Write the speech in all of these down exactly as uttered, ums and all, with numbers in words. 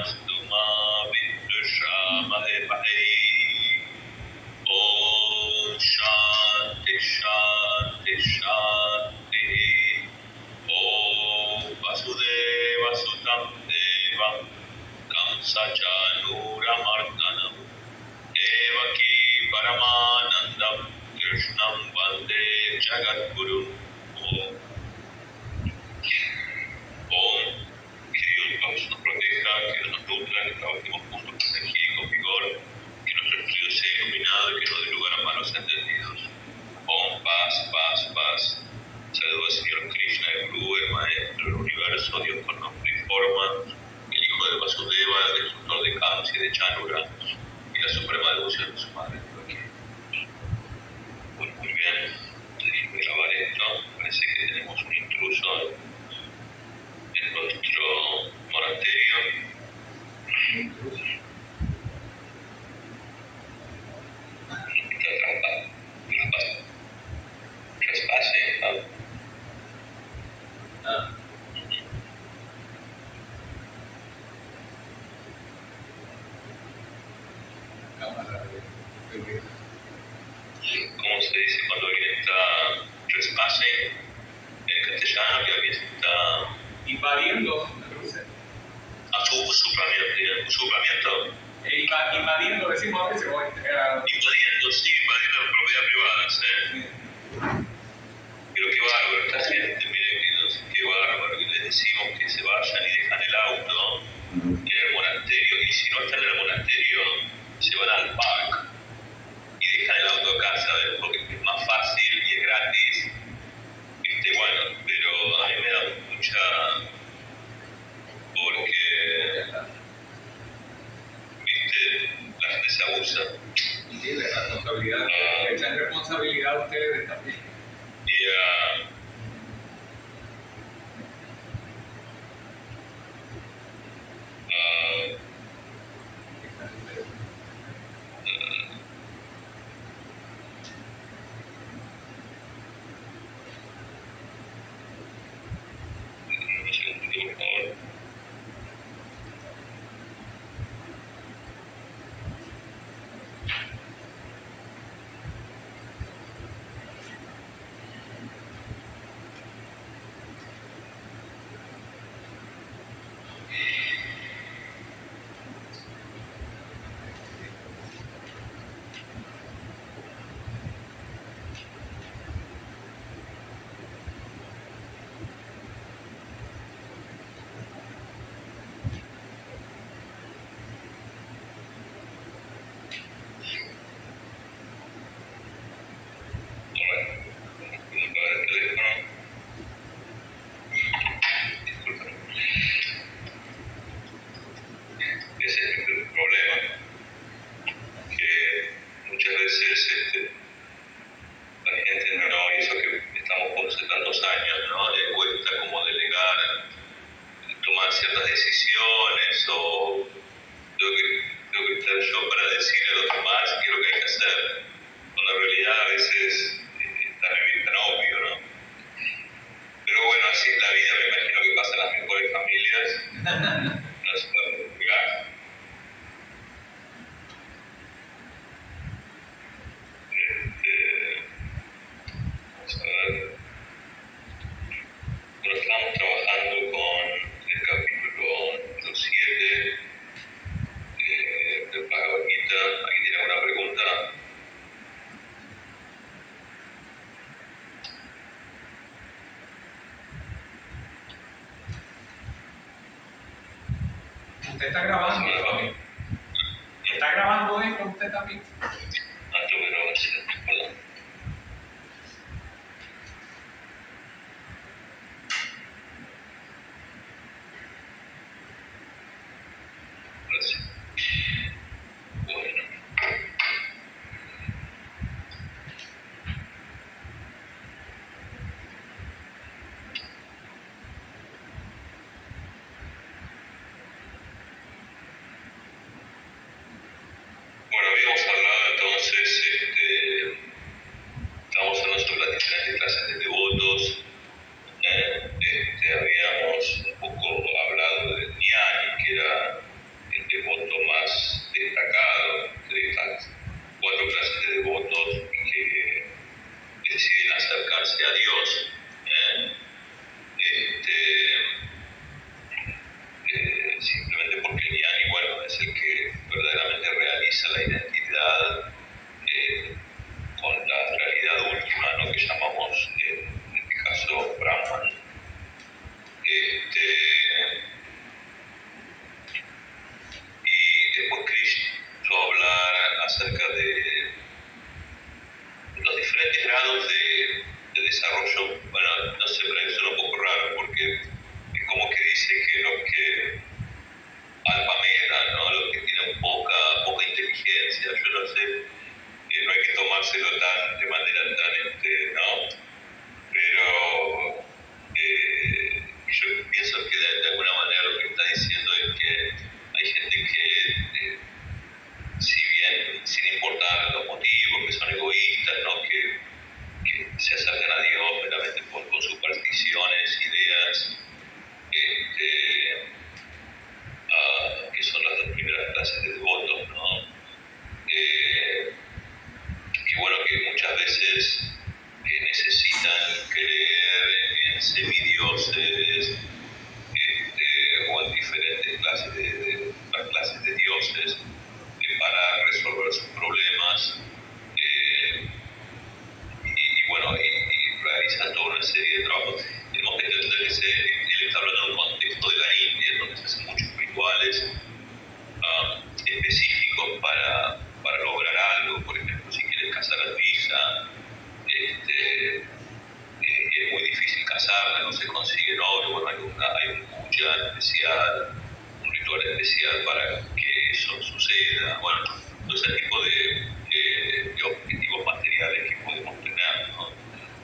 Mastu ma Vidushamale Pahi. Om Shanti Shanti Shanti. Om Vasudeva Sutam Devam Kamsa Chanuramardanam Devaki Paramanandam Krishnam Vande Jagadguru. Om. Om. Que Dios nos proteja, que Dios nos nutra, que trabajemos juntos con energía y con vigor, que nuestro estudio sea iluminado y que no dé lugar a malos entendidos. Om, paz, paz, paz. Saludo al Señor Krishna, el Gurú, el Maestro del Universo, Dios con nombre y forma, el Hijo de Vasudeva, el destructor de Kamsa y de Chanura, y la suprema devoción de su madre. Muy, muy bien, déjenme grabar esto. Parece que tenemos un intruso en nuestro monasterio. Está traspase, ¿no? Ah. ¿Cómo se dice cuando alguien está trespassing en castellano? Que alguien está invadiendo, a su usurpamiento, usurpamiento. E invadiendo, decimos a veces, o, uh, invadiendo, sí, invadiendo la propiedad privada, sí. Sí. Pero qué bárbaro esta gente, miren que no sé, qué bárbaro, que les decimos que se vayan y dejan el auto en el monasterio, y si no están en el monasterio, se van al parque y dejan el auto acá, ¿sabes? Porque es más fácil y es gratis, ¿viste? Bueno, pero a mí me da mucha... porque, ¿viste? La gente se abusa. Sí, la responsabilidad, uh, esa responsabilidad a ustedes también. Y, uh, uh, Usted está grabando, ¿no? ¿Está grabando esto usted también? Antes de grabación, perdón. Gracias. Bueno. Bueno, habíamos hablado a Dios. ¿eh? Este, eh, simplemente porque el ñani, bueno, es el que verdaderamente realiza la identidad eh, con la realidad última, ¿no? Que llamamos, eh, en este caso, Brahman. Este, y después Krishna va a hablar acerca de los diferentes grados de, de desarrollo. Bueno, no sé, pero eso es un poco raro porque es como que dice que los que alpameda, ¿no? Los que tienen poca, poca inteligencia, yo no sé, eh, no hay que tomárselo tan, de manera tan, este, ¿no? Pero eh, yo pienso que de, de alguna manera lo que está diciendo es que hay gente que, eh, si bien sin importar los motivos, que son egoístas, ¿no? que, que se acercan a Dios meramente con, con supersticiones, ideas, este, uh, que son las dos primeras clases de devotos, ¿no? Eh, y bueno, que muchas veces eh, necesitan creer en semidioses este, o en diferentes clases de, de, las clases de dioses eh, para resolver sus problemas eh, y, y bueno, y, y realizan toda una serie de trabajos. Tenemos que entender que se, él está hablando en un contexto de la India, donde se hacen muchos rituales um, específicos para, para lograr algo. Por ejemplo, si quieres casar a tu hija, este, eh, es muy difícil casarla, no se consigue oro, bueno, hay, una, hay un puja especial, un ritual especial para que eso suceda, bueno, todo ese tipo de, de, de objetivos materiales que podemos tener, ¿no?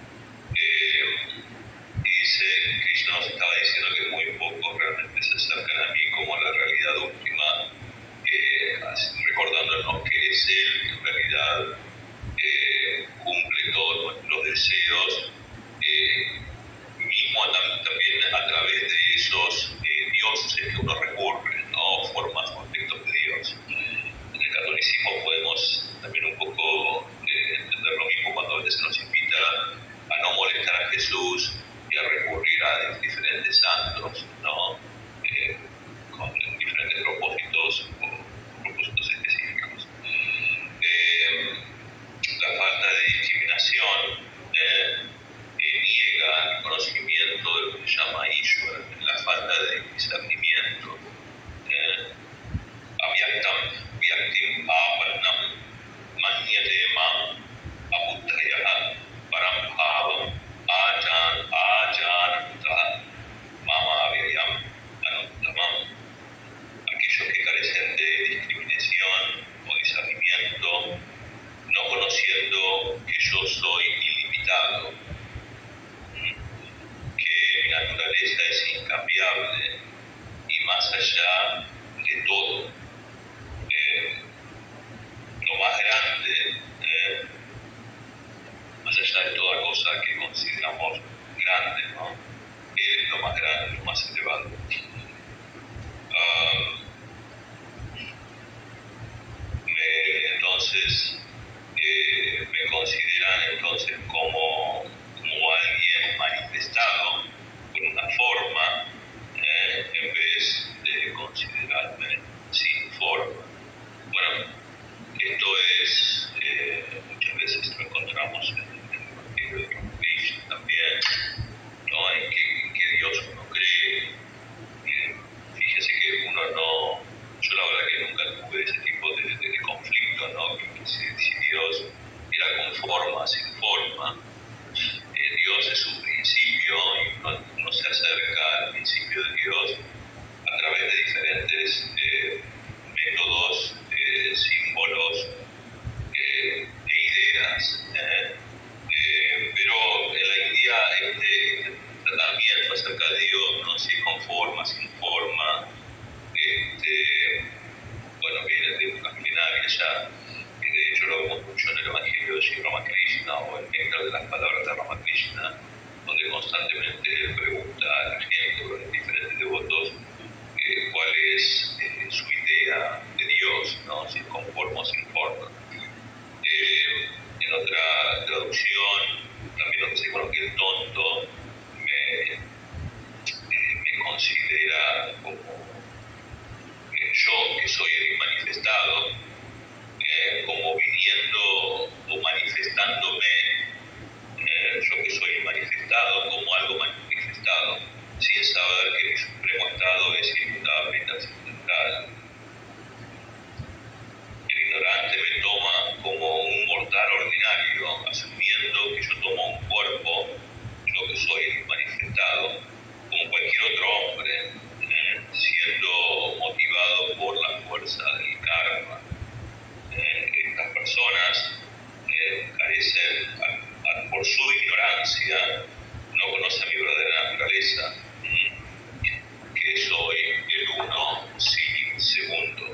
Eh, y dice, Krishna nos estaba diciendo que muy pocos realmente se acercan a mí como a la realidad última, eh, recordándonos que es Él que en realidad eh, cumple todos nuestros deseos, eh, mismo tam, también a través de esos eh, dioses que uno recurre, ¿no? Formas o aspectos de Dios. En el catolicismo podemos también un poco eh, entender lo mismo cuando a veces se nos invita a no molestar a Jesús y a recurrir a diferentes santos, ¿no? Eh, con diferentes propósitos o propósitos específicos. Eh, la falta de discriminación eh, eh, niega el conocimiento de lo que se llama Ishvara, la falta de discernimiento. Eh, Avyaktam, vyaktim, apannam, manyate mam, abuddhaya, parambhavam, ajan, ajananta, mama avyayam, anuttamam. Aquellos que carecen de discriminación o discernimiento, no conociendo que yo soy ilimitado, que mi naturaleza es incambiable y más allá de todo, eh, lo más grande, eh, más allá de toda cosa que consideramos grande, ¿no? Él es lo más grande, lo más elevado. Uh, me, entonces, eh, me consideran entonces como, como alguien manifestado con una forma, eh, en vez de considerarme sin forma. Bueno, esto es, eh, muchas veces lo encontramos en, en el Evangelio de Krishna también, ¿no? En que, en que Dios uno cree. Eh, fíjese que uno no, yo la verdad que nunca tuve ese tipo de, de, de conflicto, ¿no? Que, que si, si Dios era con forma, sin forma, eh, Dios es un principio y uno, uno se acerca al principio de Dios a través de diferentes eh, métodos, eh, símbolos, eh, de ideas, ¿eh? Eh, pero en la India este, este tratamiento acerca de Dios, ¿no? Si es con forma, sin forma, este, bueno, viene de épocas milenarias ya, y de hecho lo vemos mucho en el Evangelio de Sri Ramakrishna o el Néctar de las Palabras de Ramakrishna, donde constantemente le pregunta a la gente o a los diferentes devotos eh, cuál es eh, su idea de Dios, ¿no? Si es con forma o sin forma. Eh, en otra traducción también lo que sé, bueno, que el tonto me, eh, me considera como eh, yo, que soy el manifestado, eh, como viniendo o manifestándome, eh, yo que soy manifestado como algo manifestado, sin saber que mi supremo estado es inmutable y trascendental. El ignorante me toma como un mortal ordinario, asumiendo que yo tomo un cuerpo, yo que soy manifestado, como cualquier otro hombre, eh, siendo motivado por la fuerza del karma. Eh, estas personas eh, carecen, a, a, por su ignorancia, no conocen mi verdadera naturaleza, mm, que soy el uno sin segundo.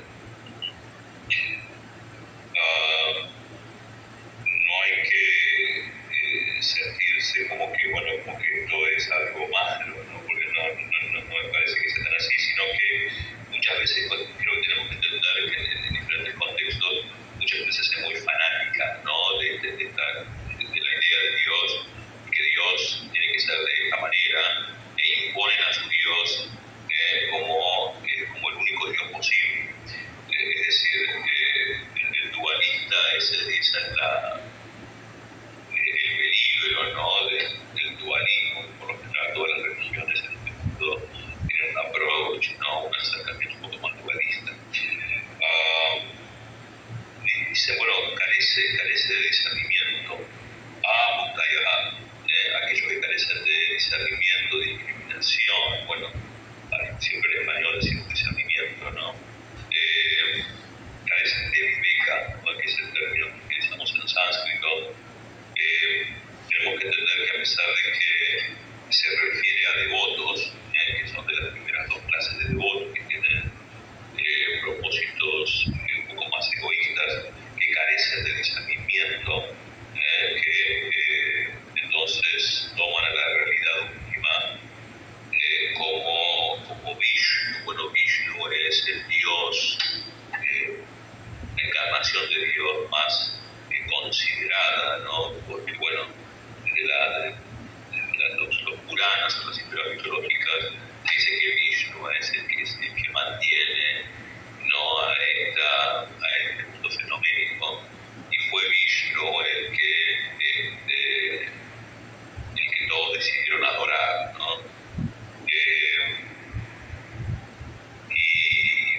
Uh, no hay que eh, sentirse como que, bueno, como que esto es algo malo, ¿no? Porque no, no, no, no me parece que sea tan así, sino que muchas veces creo que tenemos que entender que en, en diferentes contextos muchas veces es muy fanática, ¿no? De, de, de, esta, de, de la idea de Dios, que Dios tiene que ser de esta manera, e imponen a su Dios eh, como, eh, como el único Dios posible. Eh, es decir, eh, el, el dualista, ese, esa es la, el peligro, ¿no? de, del dualismo. Por lo general, todas las religiones en este mundo tienen un approach, ¿no? Un acercamiento un poco más dualista. Uh, y dice, bueno, carece, carece de discernimiento. Ah, Mutaya, eh, aquellos que carecen de discernimiento, de discriminación, bueno, siempre en español decimos discernimiento, ¿no? Eh, carecen de viveka, ¿no? Que es el término que utilizamos en sánscrito. Eh, tenemos que entender que a pesar de que se refiere a devotos, eh, que son de las primeras dos clases de devotos que tienen eh, propósitos eh, un poco más egoístas, que carecen de discernimiento, eh, que eh, entonces toman a la realidad última eh, como, como Vishnu. Bueno, Vishnu es el Dios, eh, la encarnación de Dios más eh, considerada, ¿no? Porque, bueno, de, la, de, de la, los, los Puranas o las historias mitológicas dice que Vishnu es el que, es el que mantiene, ¿no? a, esta, a este mundo fenoménico, y fue Vishnu el que, este, el que todos decidieron adorar, ¿no? Eh, y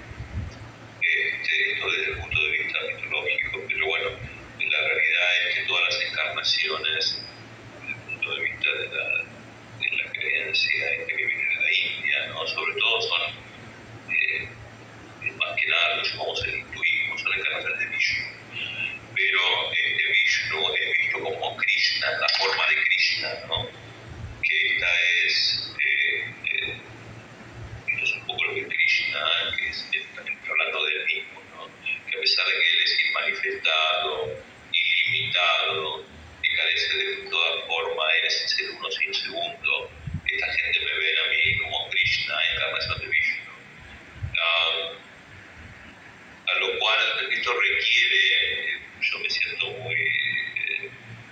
este, esto desde el punto de vista mitológico, pero bueno, la realidad es que todas las encarnaciones, desde el punto de vista de la, de la creencia este que viene de la India, ¿no? Sobre todo son, eh, más que nada lo llamamos el hinduismo, son encarnaciones de Vishnu, pero este Vishnu es visto como Krishna, la forma de Krishna, ¿no? Que esta es, eh, eh, esto es un poco lo que Krishna, que es, también hablando del mismo, ¿no? Que a pesar de que él es inmanifestado, ilimitado, que carece de toda forma, él es el uno sin segundo, esta gente me ven a mí como Krishna, encarnación de Vishnu. Uh, a lo cual esto requiere, eh, yo me siento muy eh,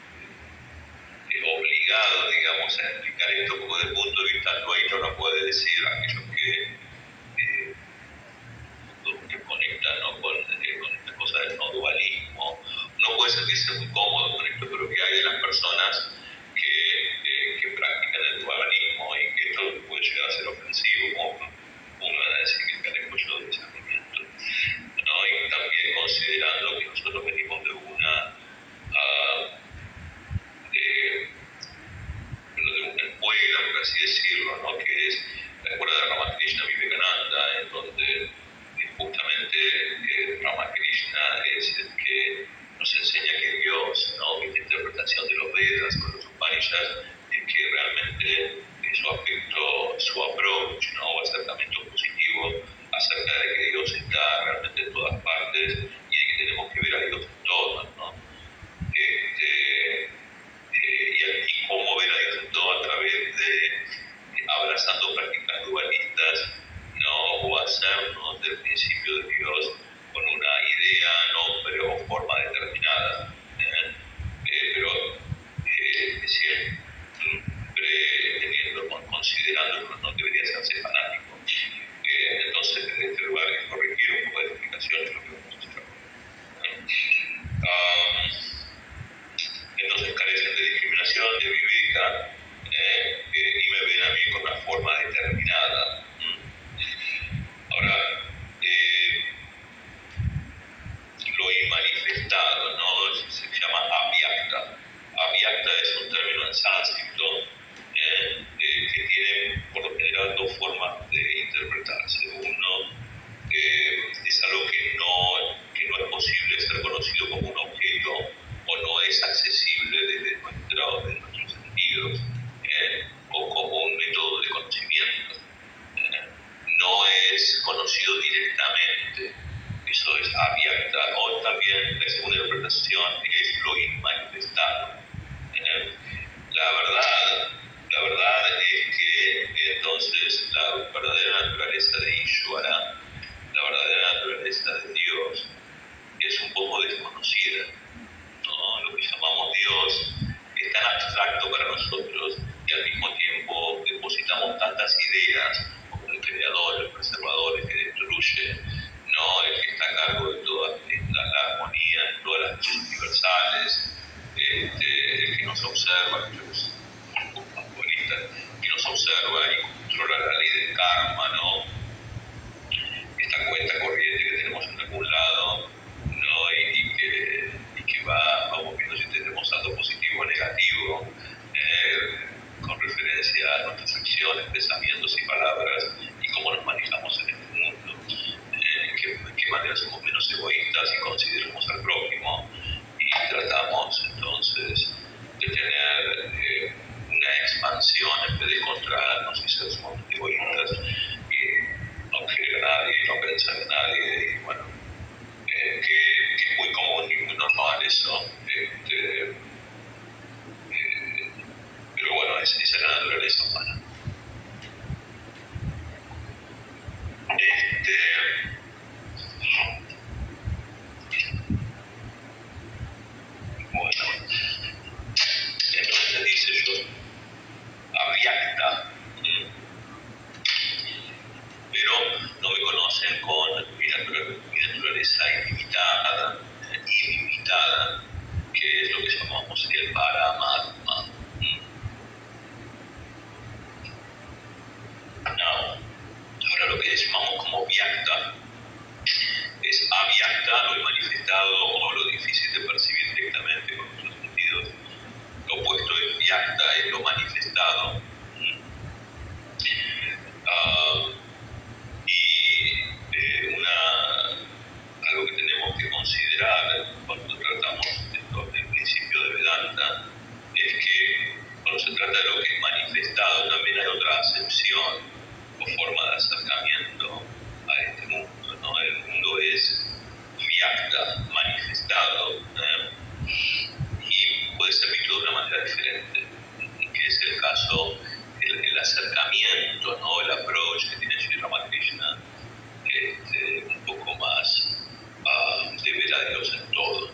eh, obligado, digamos, a explicar esto, porque desde el punto de vista nuestro no puede decir aquellos que, eh, que conectan, ¿no? con, eh, con esta cosa del no dualismo, no puede sentirse muy cómodo con esto, pero que hay de las personas que, eh, que practican el dualismo y que esto puede llegar a ser ofensivo, como uno va a decir que carezco yo de discernimiento, ¿no? Y también considerando que nosotros venimos de una uh, de, de una escuela, por así decirlo, ¿no? Que es la escuela de Ramakrishna Vivekananda, en donde eh, justamente eh, Ramakrishna es el que nos enseña que Dios, ¿no? Que esta interpretación de los Vedas o de los Upanishads es que realmente eh, su aspecto, su approach, ¿no? O acercamiento positivo acerca de que Dios está realmente en todas partes y de que tenemos que ver a Dios en todas, ¿no? Este, eh, y, y cómo ver a Dios en todo a través de, de abrazando prácticas dualistas, ¿no? O hacernos del principio de Dios con una idea, nombre o forma determinada. ¿eh? Eh, pero eh, entonces la verdadera naturaleza de Ishvara, la verdadera naturaleza de Dios, es un poco desconocida, ¿no? Lo que llamamos Dios es tan abstracto para nosotros y al mismo tiempo depositamos tantas ideas como el creador, el preservador, el que destruye, no el que está a cargo de toda la, la armonía, de todas las leyes universales, este, el que nos observa, que es un poco más bonita, que nos observa y controla la ley del karma, ¿no? Esta cuenta corriente que tenemos en algún lado, ¿no? y, y, que, y que va, vamos viendo si tenemos saldo positivo o negativo, eh, con referencia a nuestras acciones, pensamientos y palabras y cómo nos manejamos en este mundo, eh, en, qué, en qué manera somos menos egoístas y consideramos al prójimo y tratamos entonces de tener eh, una expansión en vez de contraernos y ser somos egoístas y no querer a nadie, no pensar en nadie y bueno, eh, que, que es muy común y muy normal eso. Este, eh, pero bueno, esa, esa es la naturaleza humana. Este, bueno, entonces dice yo, avyakta, ¿m? Pero no me conocen con mi, natura, mi naturaleza ilimitada, eh, ilimitada, que es lo que llamamos el Paramatma. No. Ahora lo que llamamos como vyakta es avyakta, lo manifestado o lo difícil de percibir directamente con nuestros sentidos. Lo opuesto es vyakta, es lo manifestado. Uh, y eh, una, algo que tenemos que considerar cuando tratamos esto del principio de Vedanta es que cuando se trata de lo que es manifestado también hay otra acepción o forma de acercamiento a este mundo, ¿no? El mundo es vyakta, manifestado, ¿eh? Y puede ser visto de una manera diferente, que es el caso, el, el acercamiento, ¿no? El approach que tiene Sri Ramakrishna, este, un poco más uh, de ver a Dios en todo,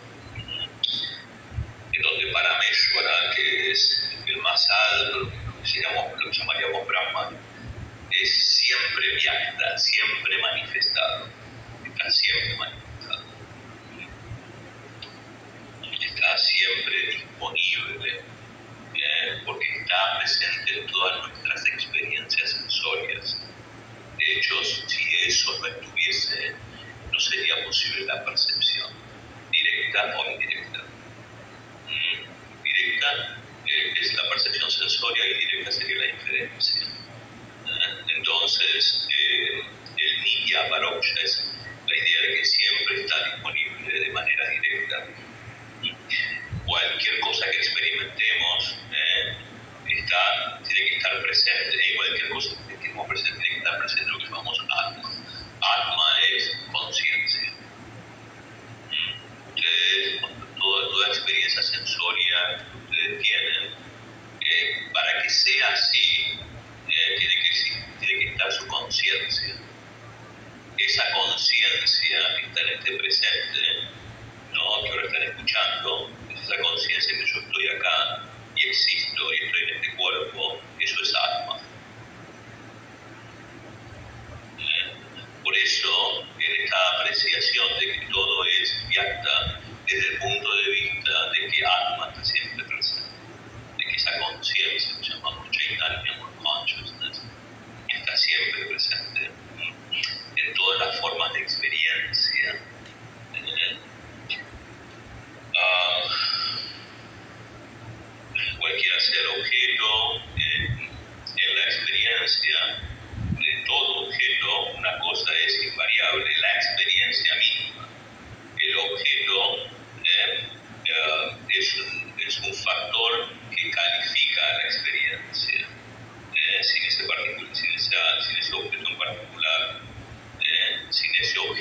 en donde Parameshvara, que es el más alto, lo que, llamamos, lo que llamaríamos Brahman, es siempre vyakta, siempre manifestado, está siempre manifestado, está siempre disponible, eh, porque está presente en todas nuestras experiencias sensorias. De hecho, si eso no estuviese, no sería posible la percepción, directa o indirecta. Mm, directa eh, es la percepción sensoria y directa sería la inferencia. Entonces, eh, el nitya paroksha es la idea de que siempre está disponible de manera directa. Cualquier cosa que experimentemos eh, está, tiene que estar presente, y cualquier cosa que estemos presente tiene que estar presente lo que llamamos atma. Atma es conciencia. Ustedes, toda, toda experiencia sensoria que ustedes tienen, eh, para que sea así, eh, tiene que tiene que estar su conciencia. Esa conciencia que está en este presente, ¿no? Que ahora están escuchando, es esa conciencia que yo estoy acá y existo y estoy en este cuerpo, eso es Atma. ¿Eh? Por eso, en esta apreciación de que todo es vyakta, desde el punto de vista de que Atma está siempre presente, de que esa conciencia que llamamos Chaitanya or Consciousness está siempre presente en todas las formas de experiencia. Eh, uh, cualquiera sea el objeto, eh, en la experiencia de todo objeto, una cosa es invariable, la experiencia misma. El objeto eh, uh, es, un, es un factor que califica la experiencia. Eh, sin, ese sin, esa, sin ese objeto en particular, eh, sin ese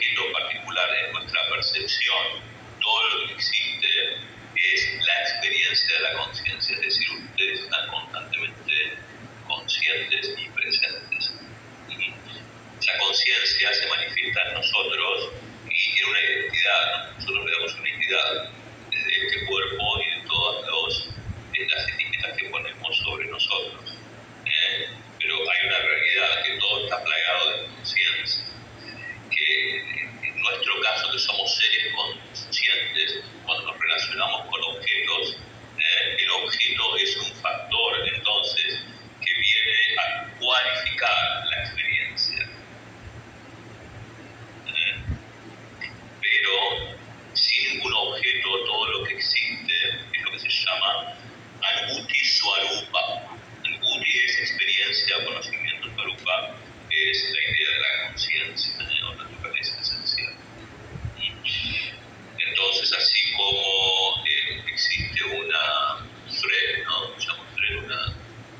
que es la idea de la conciencia, ¿eh? O naturaleza esencial. Entonces, así como eh, existe una thread, ¿no? Llamo thread una,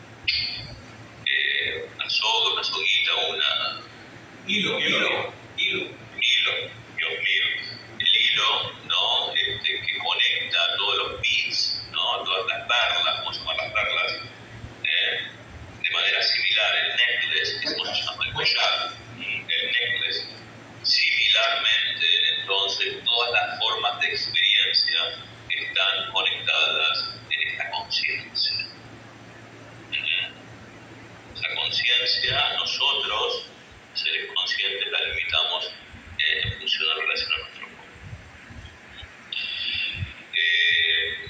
eh, una soga, una soguita, una... Hilo, hilo, hilo. Un hilo, Dios mío. El hilo, ¿no? Este, que conecta todos los bits, ¿no? Todas las perlas, ¿cómo se llaman las perlas? Eh, de manera similar, el necklace, que es como se llama el collar, el necklace. Similarmente, entonces, todas las formas de experiencia están conectadas en esta conciencia. La conciencia, nosotros, seres conscientes, la limitamos eh, en función de la relación a nuestro cuerpo. Eh,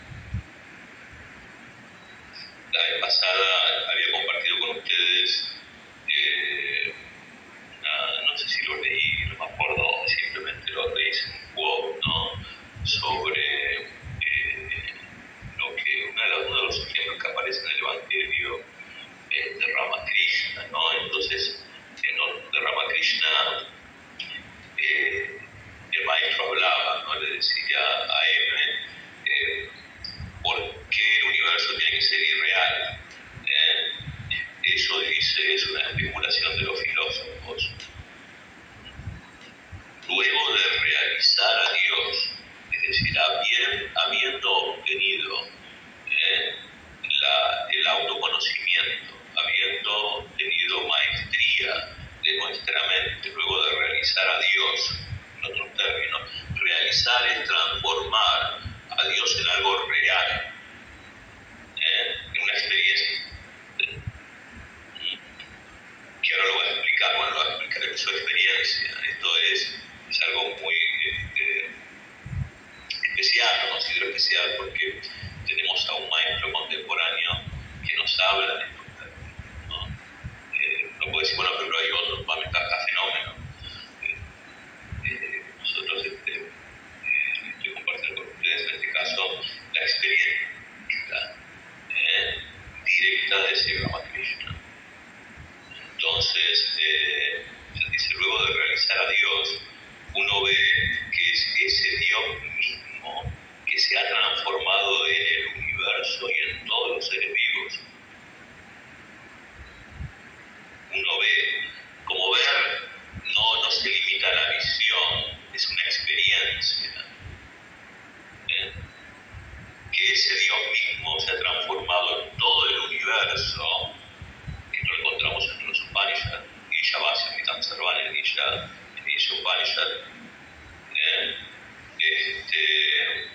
la vez pasada había compartido con ustedes, eh, una, no sé si lo leí, no me acuerdo, simplemente lo leí en un quote, ¿no? Sobre eh, lo que, uno de, los, uno de los ejemplos que aparece en el Evangelio eh, de Ramakrishna, ¿no? Entonces, en, de Ramakrishna, eh, el maestro hablaba, ¿no? Le decía a M eh, por qué el universo tiene que ser irreal. Eh, eso dice, es una especulación de los filósofos. Luego de realizar a Dios, es decir, habiendo, habiendo obtenido eh, la, el autoconocimiento, habiendo tenido maestría de nuestra mente, luego de realizar a Dios, en otros términos, realizar es transformar a Dios en algo real, eh, en una experiencia, eh, que ahora lo voy a explicar, bueno, lo voy a explicar en su experiencia. Esto es, es algo muy este, especial, lo considero especial porque tenemos a un maestro contemporáneo que nos habla de esto. No, eh, no puedo decir, bueno, pero hay otros a fenómenos. Eh, eh, nosotros este, eh, estoy compartiendo con ustedes en este caso la experiencia eh, directa de ese Ramakrishna. Entonces, eh, dice, luego de realizar a Dios, uno ve que es ese Dios mismo que se ha transformado en el universo y en todos los seres vivos. Uno ve, como ver, no, no se limita a la visión, es una experiencia. ¿Eh? Que ese Dios mismo se ha transformado en todo el universo. Esto lo encontramos en los Upanishads, Ishavasya, Mitam Sarvana, Isha, Isha Upanishad. ¿Eh? Este,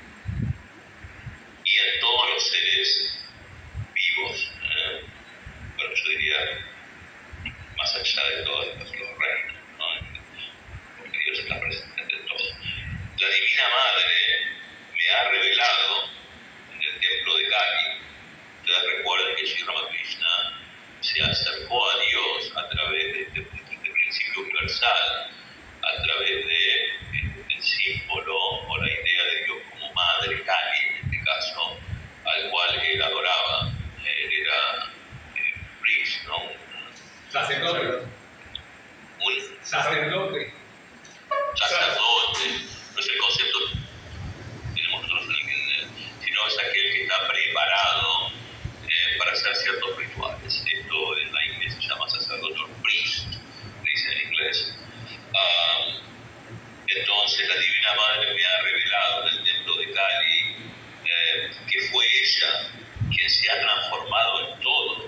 y en todos los seres vivos. ¿Eh? Bueno, yo diría, más allá de todos los reinos, ¿no? Porque Dios está presente en todo. La Divina Madre me ha revelado en el templo de Kali. Ustedes recuerden que Sri Ramakrishna se acercó a Dios a través de este, de este principio universal, a través de, de, del símbolo o la idea de Dios como Madre Kali, en este caso, al cual él adoraba. Él era eh, priest, ¿no? Un, Sacerdote. un Sacerdote. sacerdote, no es el concepto que tenemos nosotros en el, sino es aquel que está preparado eh, para hacer ciertos rituales. Esto en la inglés se llama sacerdote o priest, dice en inglés. Um, entonces la Divina Madre me ha revelado en el templo de Kali eh, que fue ella quien se ha transformado en todo.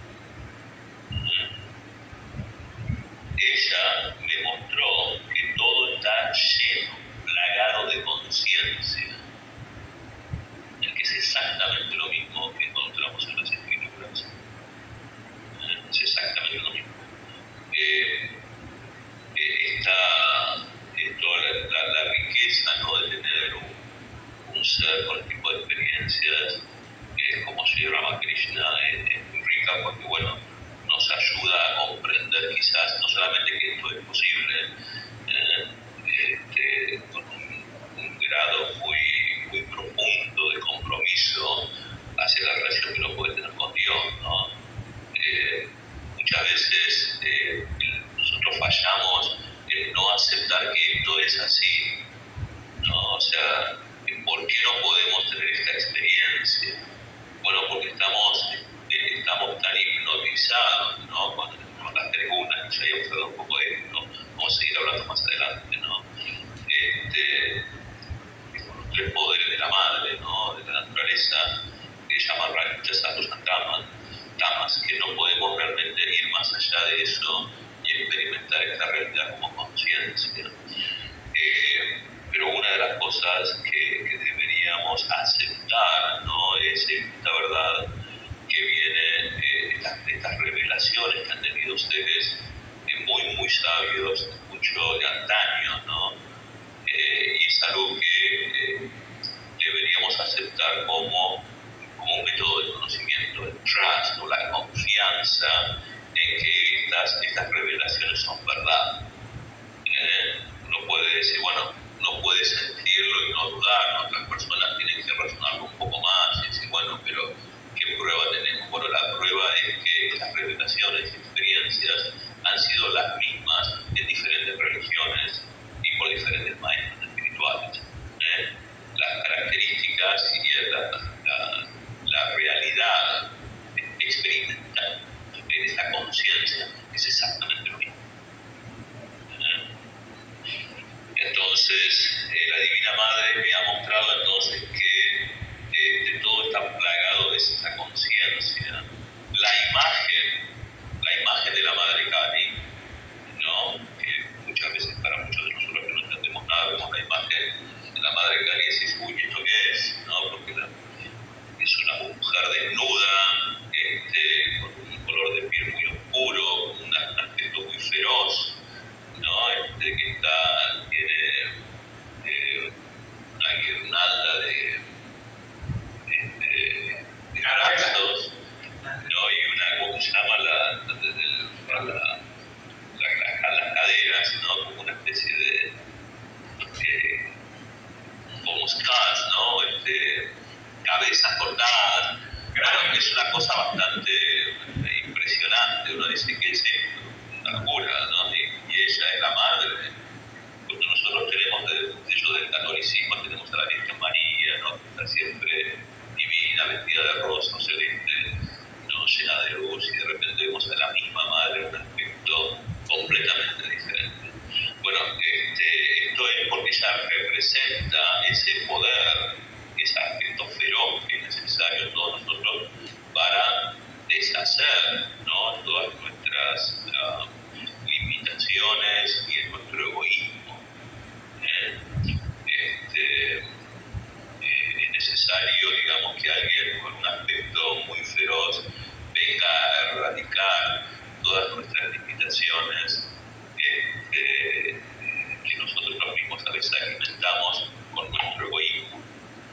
Ella me mostró que todo está lleno, plagado de conciencia, el que es exactamente lo mismo que encontramos en las Escrituras. Es exactamente lo mismo. Eh, eh, está esto, la, la, la riqueza, ¿no?, de tener un, un ser con este tipo de experiencias eh, como Sri Ramakrishna es, es muy rica porque, bueno, nos ayuda a comprender quizás no solamente que esto es posible, eh, este, con un, un grado muy, muy profundo de compromiso hacia la relación que uno puede tener con Dios, ¿no? Eh, muchas veces eh, nosotros fallamos en no aceptar que esto es así, ¿no? O sea, ¿por qué no podemos tener esta experiencia? Bueno, porque estamos, eh, estamos tan hipnotizados, ¿no? Con, con las tres gunas, ya habíamos hablado un poco de esto, ¿no? Vamos a seguir hablando más adelante, ¿no? Este, con los tres poderes de la madre, ¿no? De la naturaleza, que llaman Rajtas, Sattva, Tamas, tamas, que no podemos realmente ir más allá de eso y experimentar esta realidad como conciencia. Eh, pero una de las cosas que, que deberíamos aceptar, ¿no? Es esta verdad que viene eh, estas, estas revelaciones que han tenido ustedes, eh, muy, muy sabios, mucho de antaño, ¿no? Eh, y es algo que eh, deberíamos aceptar como, como un método de conocimiento, el trust, o la confianza en que estas, estas revelaciones son verdad. Eh, uno puede decir, bueno, uno puede sentirlo y no dudar, otras personas tienen que razonarlo un poco más y decir, bueno, pero ¿qué prueba tenemos? Bueno, la prueba es que las revelaciones y experiencias han sido las mismas en diferentes religiones y por diferentes maestros espirituales. ¿eh? Las características y la, la, la realidad experimental de esta conciencia es exactamente lo mismo. ¿eh? Entonces, eh, la Divina Madre me ha mostrado entonces que eh, de todo está plagado de esta conciencia. La imagen, la imagen de la Madre Kali, ¿no? Que muchas veces para muchos de nosotros que no entendemos nada, vemos la imagen de la Madre Kali y decimos, uy, ¿esto qué es? ¿No? Porque la, es una mujer desnuda, este, con un color de piel muy oscuro, con un aspecto muy feroz, ¿no? Este, que está, tiene eh, una guirnalda de, de, de brazos, ¿no? Y una, ¿cómo se llama? La, la, la, la, la, las caderas, ¿no? Como una especie de, de como skulls, ¿no? Este, cabezas cortadas. Claro, es una cosa bastante impresionante. Uno dice que es esto, una locura, ¿no? Y, y ella es la madre. Cuando nosotros tenemos de, de ello del catolicismo, tenemos a la Virgen María, ¿no? Que está siempre divina, vestida de rosa o celeste, ¿no? Llena de luz, y de repente vemos a la misma madre en un aspecto completamente diferente. Bueno, este, esto es porque ella representa ese poder, ese aspecto feroz que es necesario en todos nosotros para deshacer, ¿no? Todas nuestras uh, limitaciones y nuestro egoísmo. ¿eh? Este, eh, es necesario, digamos, que alguien con un aspecto muy feroz venga a erradicar todas nuestras limitaciones este, que nosotros los mismos a veces alimentamos con nuestro egoísmo.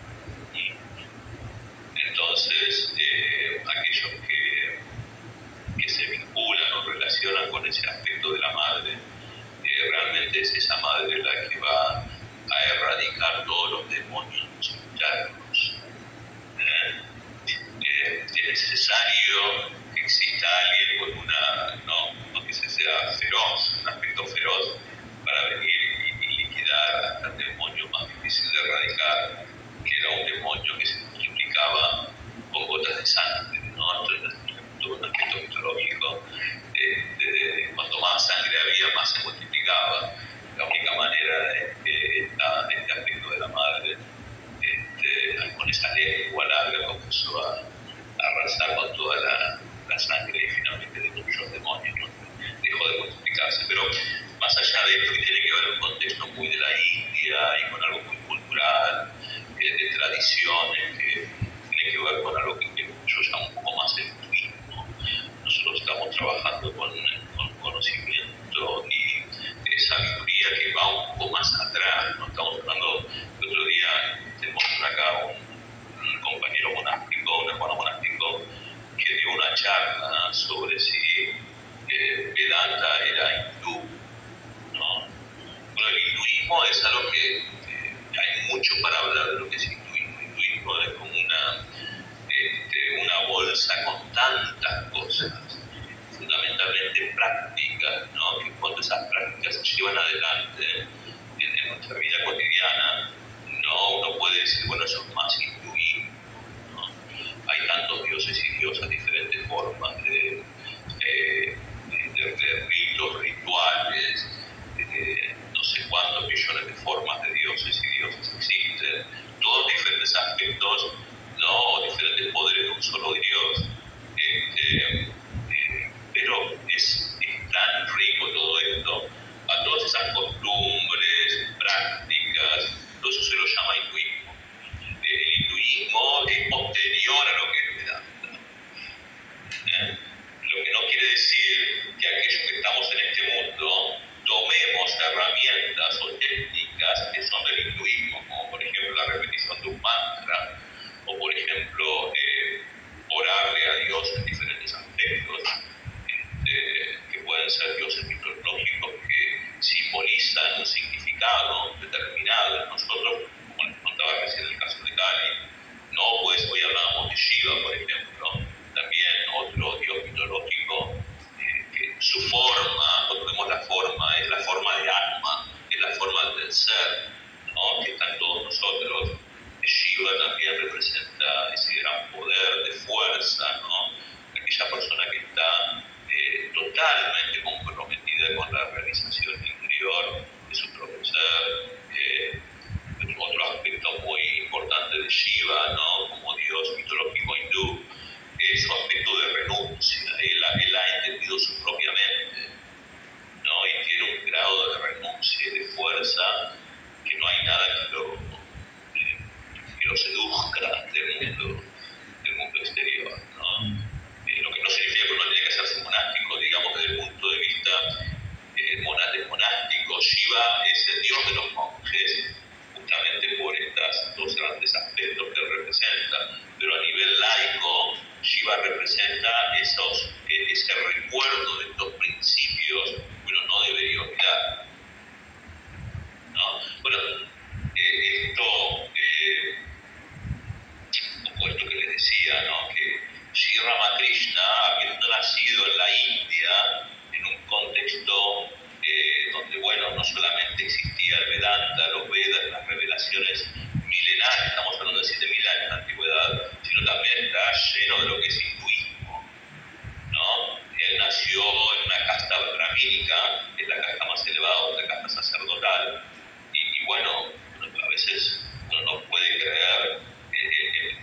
Entonces, eh, aquellos que, que se vinculan o relacionan con ese aspecto de la madre, eh, realmente es esa madre la que va a erradicar todos los demonios internos. ¿eh? Eh, es necesario que exista alguien con una, no, no que se sea feroz, un aspecto feroz, para venir y, y liquidar hasta el demonio más difícil de erradicar, que era un demonio que se multiplicaba con gotas de sangre, ¿no? Entonces, todo un aspecto mitológico, este, cuanto más sangre había, más se multiplicaba. La única manera es que esta, este aspecto de la madre, este, con esa lengua larga, comenzó a, a arrasar con toda la, la sangre y finalmente destruyó los demonios, ¿no? Dejó de multiplicarse. Pero más allá de esto, que tiene que ver con un contexto muy de la India y con algo muy cultural, eh, de tradiciones, que tiene que ver con algo que, que yo llamo un poco más el turismo. Nosotros estamos trabajando con, con conocimiento y eh, sabiduría que va un poco más atrás, ¿no? Estamos hablando, el otro día tenemos acá un, un compañero monástico, un hermano monástico, que dio una charla sobre si eh, Vedanta era hindú, ¿no? Bueno, el hinduismo es algo que eh, hay mucho para hablar de lo que es hinduismo. El hinduismo es como una, este, una bolsa con tantas cosas. Fundamentalmente fundamentalmente prácticas, ¿no? Que cuando esas prácticas se llevan adelante en, en nuestra vida cotidiana, no uno puede decir, bueno, eso es más hinduismo, ¿no? Hay tantos dioses y diosas, diferentes formas de, eh, de, de, de ritos, rituales, de, no sé cuántos millones de formas de dioses y diosas existen, todos diferentes aspectos, ¿no? O diferentes poderes de un solo Dios. Este, eh, pero es, es tan rico todo esto, a todas esas costumbres, prácticas, todo eso se lo llama hinduismo. Eh, el hinduismo es posterior a lo que es Vedanta. ¿Eh? Lo que no quiere decir que aquellos que estamos en este mundo tomemos herramientas o técnicas que son del hinduismo, como por ejemplo la repetición de un mantra, o por ejemplo eh, orarle a Dios en diferentes aspectos, este, que pueden ser dioses mitológicos que simbolizan un significado determinado. Nosotros, como les contaba recién en el caso de Kali, no, pues hoy hablábamos de Shiva, por ejemplo, también otro dios mitológico, eh, que su forma, cuando vemos la forma, es la forma de Atma, es la forma del ser, ¿no? Que está en todos nosotros. Shiva también representa ese gran poder de fuerza, ¿no? Aquella persona que está eh, totalmente comprometida con la realización interior de su propio ser. Eh, otro aspecto muy importante de Shiva, ¿no? Como dios mitológico hindú, es su aspecto de renuncia. Él, él ha entendido su propia mente, ¿no? Y tiene un grado de renuncia y de fuerza que no hay nada que lo, eh, que lo seduzca del mundo, del mundo exterior, ¿no? Eh, lo que no significa que uno tiene que hacerse monástico, digamos, desde el punto de vista eh, monástico. Shiva es el dios de los monjes, justamente por estos dos grandes aspectos que él representa, pero a nivel laico, Shiva representa esos, ese recuerdo de estos principios que uno no debería olvidar, ¿no? Bueno, eh, esto, eh, un poco esto que les decía, ¿no? Que Sri Ramakrishna, habiendo nacido en la India, en un contexto eh, donde, bueno, no solamente existía el Vedanta, los Vedas, las revelaciones milenarias, estamos hablando de siete mil años de antigüedad, sino también está lleno de lo que es hinduismo, ¿no? Él nació en una casta brahmínica, que es la casta más elevada, la casta sacerdotal, y, y bueno, a veces uno no puede creer, eh, eh,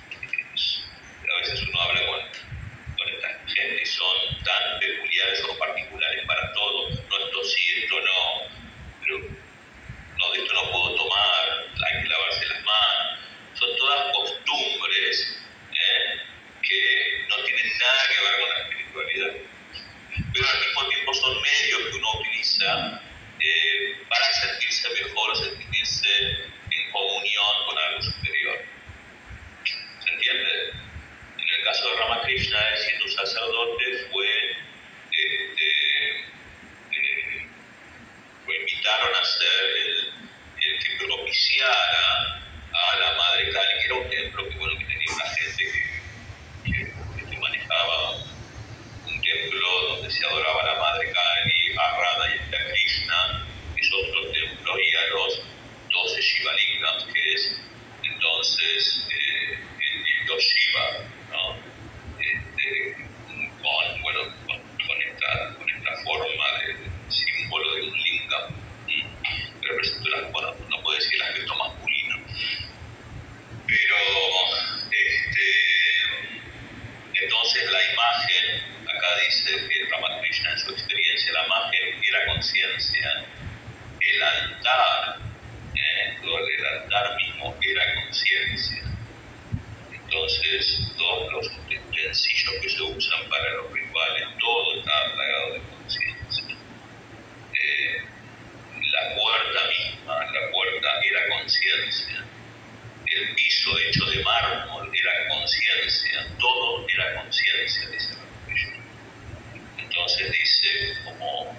a veces uno habla con, con esta gente y son tan peculiares o particulares para todo, no esto sí, esto no, pero no, de esto no puedo tomar, hay que lavarse las manos, son todas costumbres ¿eh? que no tienen nada que ver con la espiritualidad, pero al mismo tiempo son medios que uno utiliza eh, para sentirse mejor, sentirse en comunión con algo superior. ¿Se entiende? En el caso de Ramakrishna, él siendo sacerdote, fue, este, eh, lo invitaron a ser el, el que propiciara a la Madre Kali, que era un templo que, bueno, que tenía una gente que, que, que manejaba un templo donde se adoraba a la Madre Kali, a Radha y a Krishna, es otro templo, y a los doce Shivalingams, que es entonces eh, el dios Shiva, ¿no? Este, con, bueno, con, con, esta, con esta forma de, de símbolo de un lingam, que representa la, bueno, no puedo decir el aspecto masculino, pero este, entonces la imagen, acá dice que Ramakrishna en su experiencia, la imagen era conciencia, el altar, eh, el altar mismo era conciencia. Entonces, todos los utensilios que se usan para los rituales, todo está plagado de conciencia. Eh, la puerta misma, la puerta era conciencia. El piso hecho de mármol era conciencia. Todo era conciencia, dice Ramakrishna. Entonces dice, como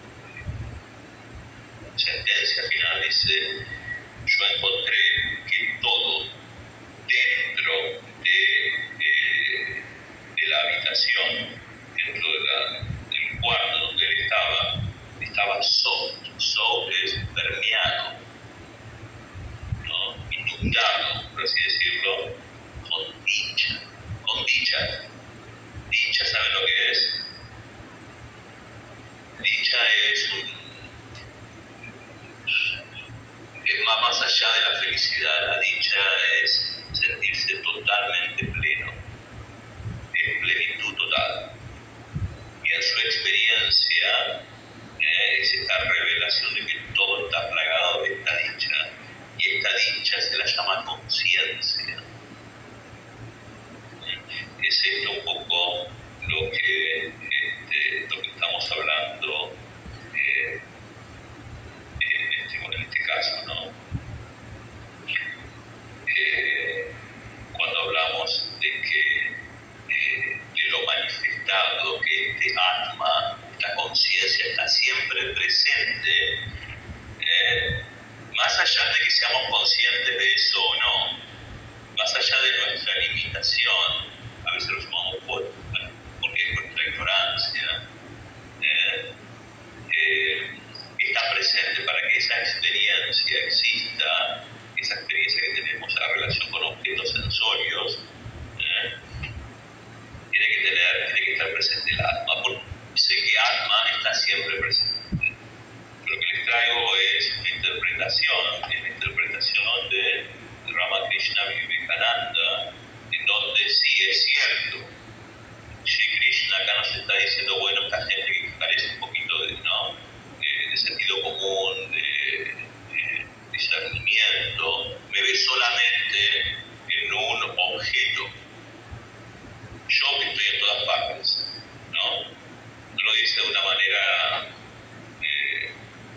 sentencia final, dice, yo encontré que todo dentro de, eh, de la habitación, dentro de la, de el cuarto donde él estaba, estaba soaked. Soaked es permeado, ¿no? Inundado, por así decirlo, con dicha. Con dicha. Dicha, ¿saben lo que es? Dicha es un... es más, más allá de la felicidad. La dicha es sentirse totalmente pleno. Es plenitud total. Y en su experiencia eh, es esta revelación de que todo está plagado de esta dicha. Y esta dicha se la llama conciencia. Es esto un poco lo que, este, lo que estamos hablando eh, en, este, en este caso, ¿no? Eh, cuando hablamos de que eh, de lo manifestado, que este Atma, esta conciencia está siempre presente, eh, más allá de que seamos conscientes de eso o no, más allá de nuestra limitación, a veces lo llamamos por, porque es nuestra ignorancia, eh, eh, está presente para que esa experiencia exista, esa experiencia que tenemos, la relación con objetos sensorios, eh, tiene que tener, tiene que estar presente el Atma, porque sé que Atma está siempre presente. Lo que les traigo es una interpretación, es la interpretación de Ramakrishna Vivekananda, en donde sí es cierto, Shri Krishna acá nos está diciendo, bueno, esta gente que carece un poquito de, ¿no? eh, de sentido común, de, de discernimiento, me ve solamente en un objeto. Yo que estoy en todas partes, ¿no? No lo dice de una manera eh,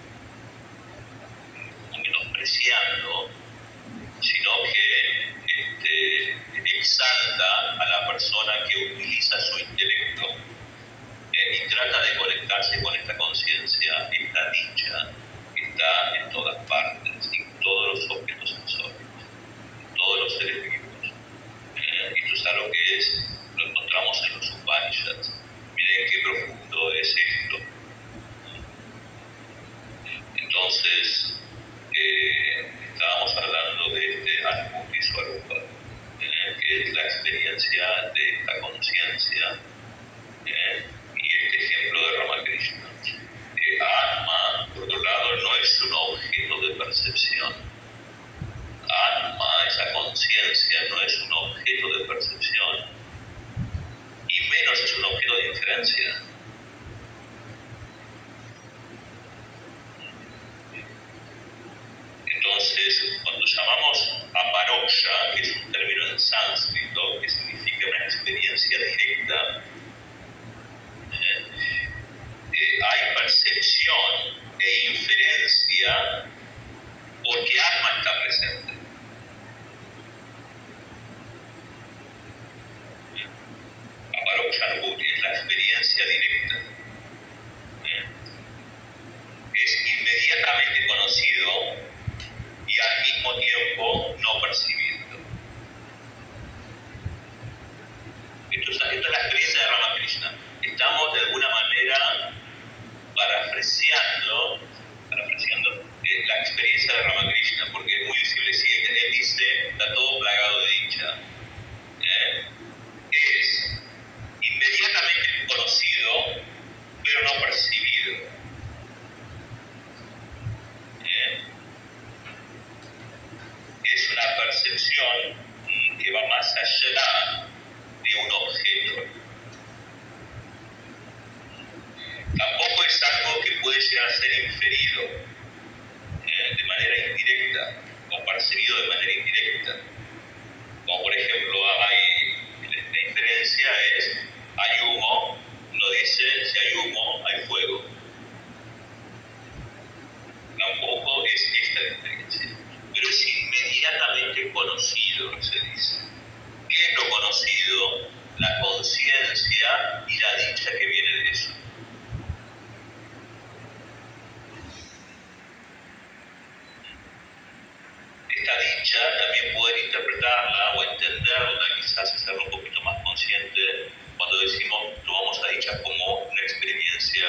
menospreciando, sino que este, exalta a la persona que utiliza su intelecto eh, y trata de conectarse con esta conciencia, esta dicha que está en todas partes, en todos los objetos sensorios, en todos los seres vivos. Eh, esto es algo que es, lo encontramos en los Upanishads. Miren qué profundo es esto. Entonces, eh, estábamos hablando de este Anubhuti Swarupa, eh, que es la experiencia de esta conciencia, eh, y este ejemplo de Ramakrishna. Eh, Atma, por otro lado, no es un objeto de percepción. Atma, esa conciencia, no es un objeto de percepción, y menos es un objeto de inferencia. Entonces, cuando llamamos aparoksha, que es un término en sánscrito que significa una experiencia directa, eh, eh, hay percepción e inferencia porque Atma está presente. Aparoksha Anubhuti es la experiencia directa. Eh, es inmediatamente conocido y al mismo tiempo no percibido. Esto es, esto es la experiencia de Ramakrishna. Estamos de alguna manera parafraseando, parafraseando eh, la experiencia de Ramakrishna, porque es muy visible. Si él, él dice, está todo plagado de dicha, ¿eh? es inmediatamente conocido, pero no percibido. ¿Eh? Es una percepción que va más allá de un objeto. Tampoco es algo que puede llegar a ser inferido eh, de manera indirecta o percibido de manera indirecta. Como por ejemplo, hay, la inferencia es, hay humo, uno dice, si hay humo, hay fuego. Tampoco es esta la experiencia, pero es inmediatamente conocido, se dice. ¿Qué es lo conocido? La conciencia y la dicha que viene de eso. Esta dicha también pueden interpretarla o entenderla, quizás hacerlo un poquito más consciente, cuando decimos, tomamos la dicha como una experiencia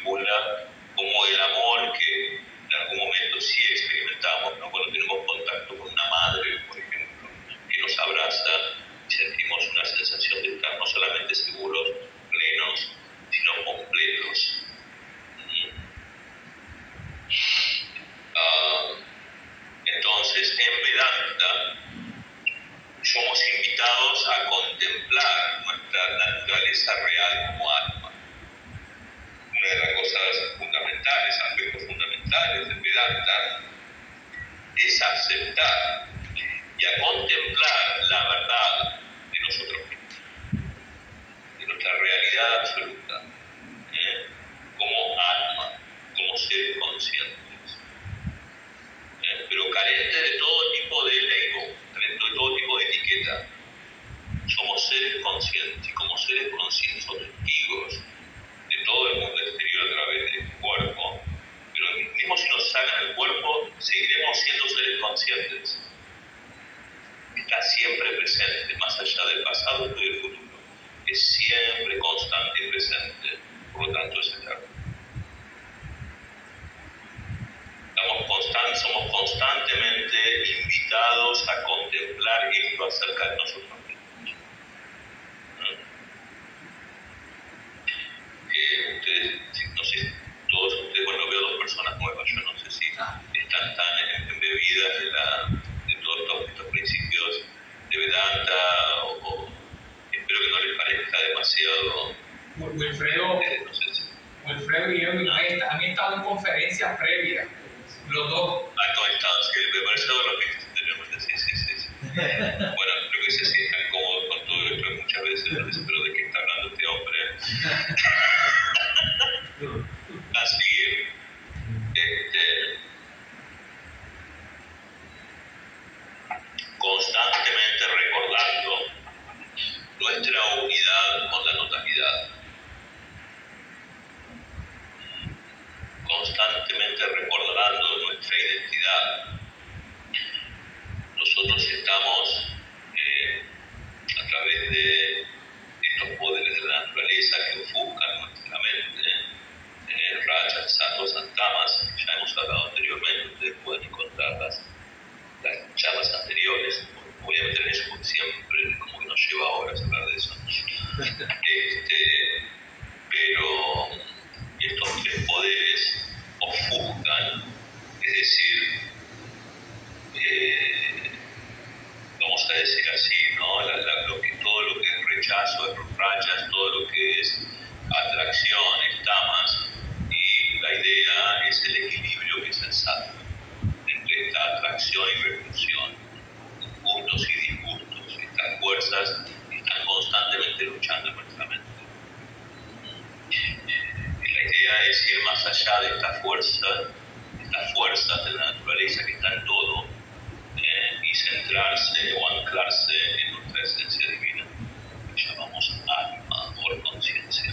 vincula como el amor que en algún momento sí experimentamos, ¿no? Cuando tenemos contacto con una madre, por ejemplo, que nos abraza y sentimos una sensación de estar no solamente seguros, plenos, sino completos. Uh, entonces, en Vedanta somos invitados a contemplar nuestra naturaleza real como alma. Una de las cosas fundamentales, aspectos fundamentales de Vedanta, es aceptar y a contemplar la verdad de nosotros mismos, de nuestra realidad absoluta, ¿eh? Como alma, como seres conscientes, ¿eh? Pero carente de todo tipo de label, carente de todo tipo de etiqueta. Somos seres conscientes y como seres conscientes somos testigos de todo el mundo exterior a través de este cuerpo, pero mismo si nos sacan el cuerpo, seguiremos siendo seres conscientes. Está siempre presente, más allá del pasado y del futuro. Es siempre constante y presente, por lo tanto es eterno. Estamos constant, somos constantemente invitados a contemplar esto acerca de nosotros mismos. Eh, ustedes, no sé, todos ustedes, bueno, veo dos personas nuevas, yo no sé si están tan embebidas de, la, de todos estos, estos principios de Vedanta o, o espero que no les parezca demasiado. Wilfredo, eh, no sé si, Wilfredo y yo han estado en conferencias previas, los dos. Ah, no, están, sí, me parece lo que tenemos, sí, sí, sí, sí. Bueno, creo que se sientan cómodos con todo esto muchas veces, no sé, pero de qué está hablando este hombre. Así, este, constantemente recordando nuestra unidad con la totalidad. Constantemente recordando nuestra identidad. Nosotros estamos, eh, a través de estos poderes de la naturaleza que ofuscan nuestra mente, eh, rachas, sattvas, tamas, ya hemos hablado anteriormente, ustedes pueden encontrar las, las charlas anteriores. Voy a meter en eso porque siempre como que nos lleva horas hablar de eso. Este, pero estos tres poderes ofuscan, es decir, eh, vamos a decir así, ¿no? La, la, lo que, todo lo que es rechazo, es rachas, todo lo que es atracción, es tamas, y la idea es el equilibrio que es el sattva, entre esta atracción y repulsión, gustos y disgustos. Estas fuerzas están constantemente luchando en nuestra mente. La idea es ir más allá de esta fuerza, estas fuerzas de la naturaleza que están en todo, eh, y centrarse o anclarse en nuestra esencia divina, que llamamos alma o conciencia.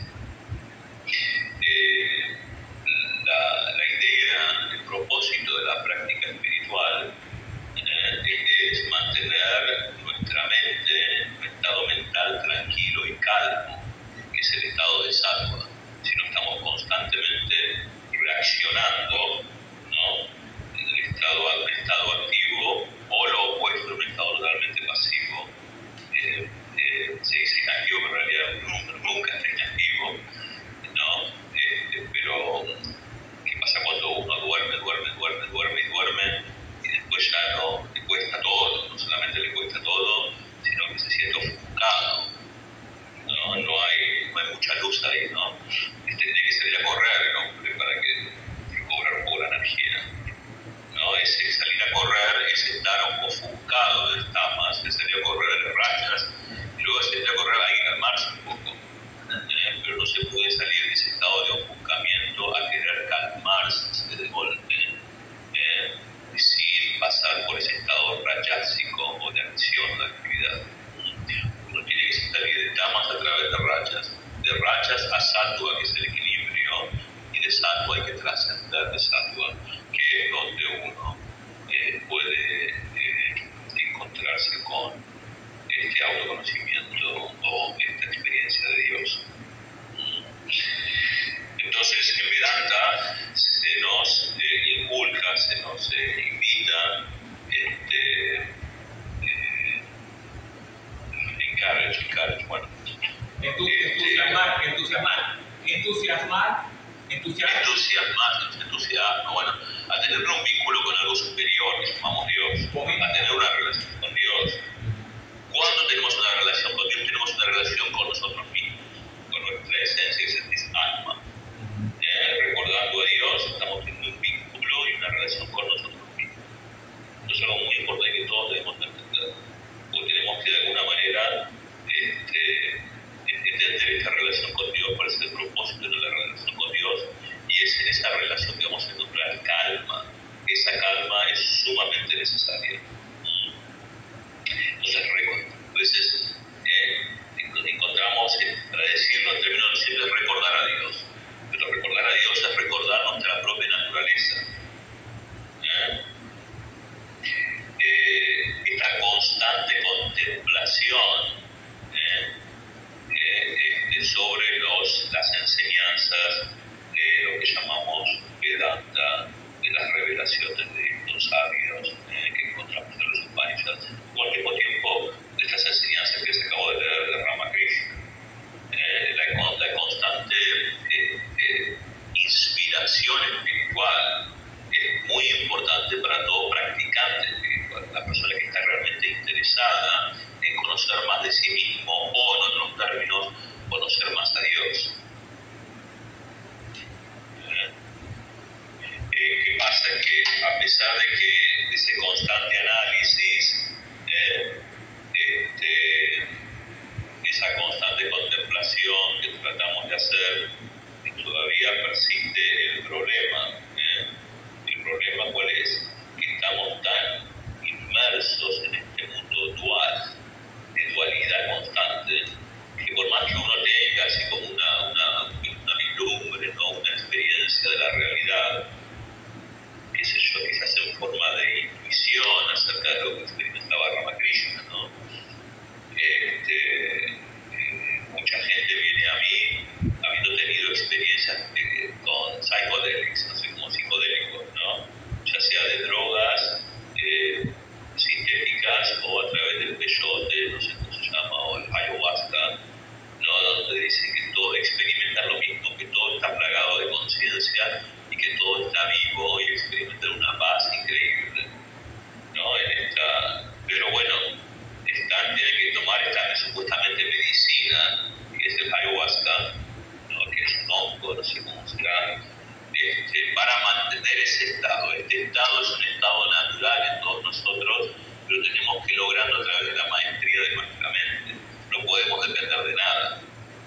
Eh, la, la idea, el propósito de la práctica espiritual eh, es mantener nuestra mente, un estado mental tranquilo y calmo, que es el estado de sattva. Si no estamos constantemente reaccionando, ¿no? En el estado, el estado activo o lo opuesto, un estado totalmente pasivo. Eh, eh, se dice inactivo, pero en realidad nunca, nunca está inactivo, ¿no? Eh, pero, ¿qué pasa cuando uno duerme, duerme, duerme, duerme y duerme y después ya no le cuesta todo? No solamente le cuesta todo, sino que se siente ofuscado. No, no, hay, no hay mucha luz ahí, ¿no? Este, tiene que salir a correr el hombre para que recobrar un poco la energía, ¿no? Ese salir a correr es estar ofuscado de tamas, es salir a correr de rachas, y luego salir a correr hay que calmarse un poco, ¿eh? Pero no se puede salir de ese estado de ofuscamiento a querer calmarse de golpe, ¿eh? Sin pasar por ese estado rachásico o de acción o de actividad. Uno tiene que salir de tamas a través de rachas, de rachas a sattva, que es el equilibrio, y de sattva hay que trascender de sattva, que es donde uno eh, puede eh, encontrarse con este autoconocimiento o esta experiencia de Dios. Entonces, en verdad, y caros. Bueno, Entu- este, entusiasmar, entusiasmar, entusiasmar, entusiasmar. entusiasmar, entusiasmo, bueno, a tener un vínculo con algo superior que llamamos Dios, a tener una relación con Dios. Cuando tenemos una relación con Dios, tenemos una relación con nosotros mismos, con nuestra esencia, que es alma. Eh, recordando a Dios, estamos teniendo un vínculo y una relación con nosotros mismos. Esto es algo muy importante que todos debemos entender, porque tenemos que de alguna manera este, entender esta relación con Dios, cuál es el propósito de la relación con Dios, y es en esa relación que vamos a encontrar calma. Esa calma es sumamente necesaria. Entonces, a veces eh, encontramos, eh, para decirlo en términos simples, recordar a Dios. Pero recordar a Dios es recordar nuestra propia naturaleza. ¿Eh? Eh, esta constante contemplación ¿eh? Eh, este, sobre los, las enseñanzas de lo que llamamos Vedanta, de las revelaciones de estos sabios eh, que encontramos en los Upanishads, o al mismo tiempo de estas enseñanzas que se acabó de leer de Ramakrishna. Eh, la, la constante eh, eh, inspiración espiritual es muy importante para todo practicante espiritual, la persona que está realmente interesada en conocer más de sí mismo, o en otros términos, conocer más a Dios. Eh, eh, ¿Qué pasa? Que a pesar de que ese constante análisis, eh, este, esa constante contemplación que tratamos de hacer, y todavía persiste el problema. ¿eh? El problema cuál es, que estamos tan inmersos en este mundo dual, de dualidad constante, que por más que uno tenga así como una, una, una vislumbre, ¿no? Una experiencia de la realidad, qué sé yo, quizás en forma de intuición acerca de lo que experimentaba Ramakrishna, ¿no? Este, eh, mucha gente viene a mí habiendo tenido experiencias eh, con psychedelics, no sé, como psicodélicos, ¿no? Ya sea de drogas eh, sintéticas o a través del peyote, no sé cómo se llama, o el ayahuasca, ¿no? Donde dicen que todo experimenta lo mismo, que todo está plagado de conciencia y que todo está vivo, y experimentan una paz increíble, ¿no? En esta, pero bueno, están, tienen que tomar esta supuestamente medicina, que es el ayahuasca, ¿no? Que es un hongo, no sé cómo será, este, para mantener ese estado. Este estado es un estado natural en todos nosotros, pero tenemos que lograrlo a través de la maestría de nuestra mente. No podemos depender de nada.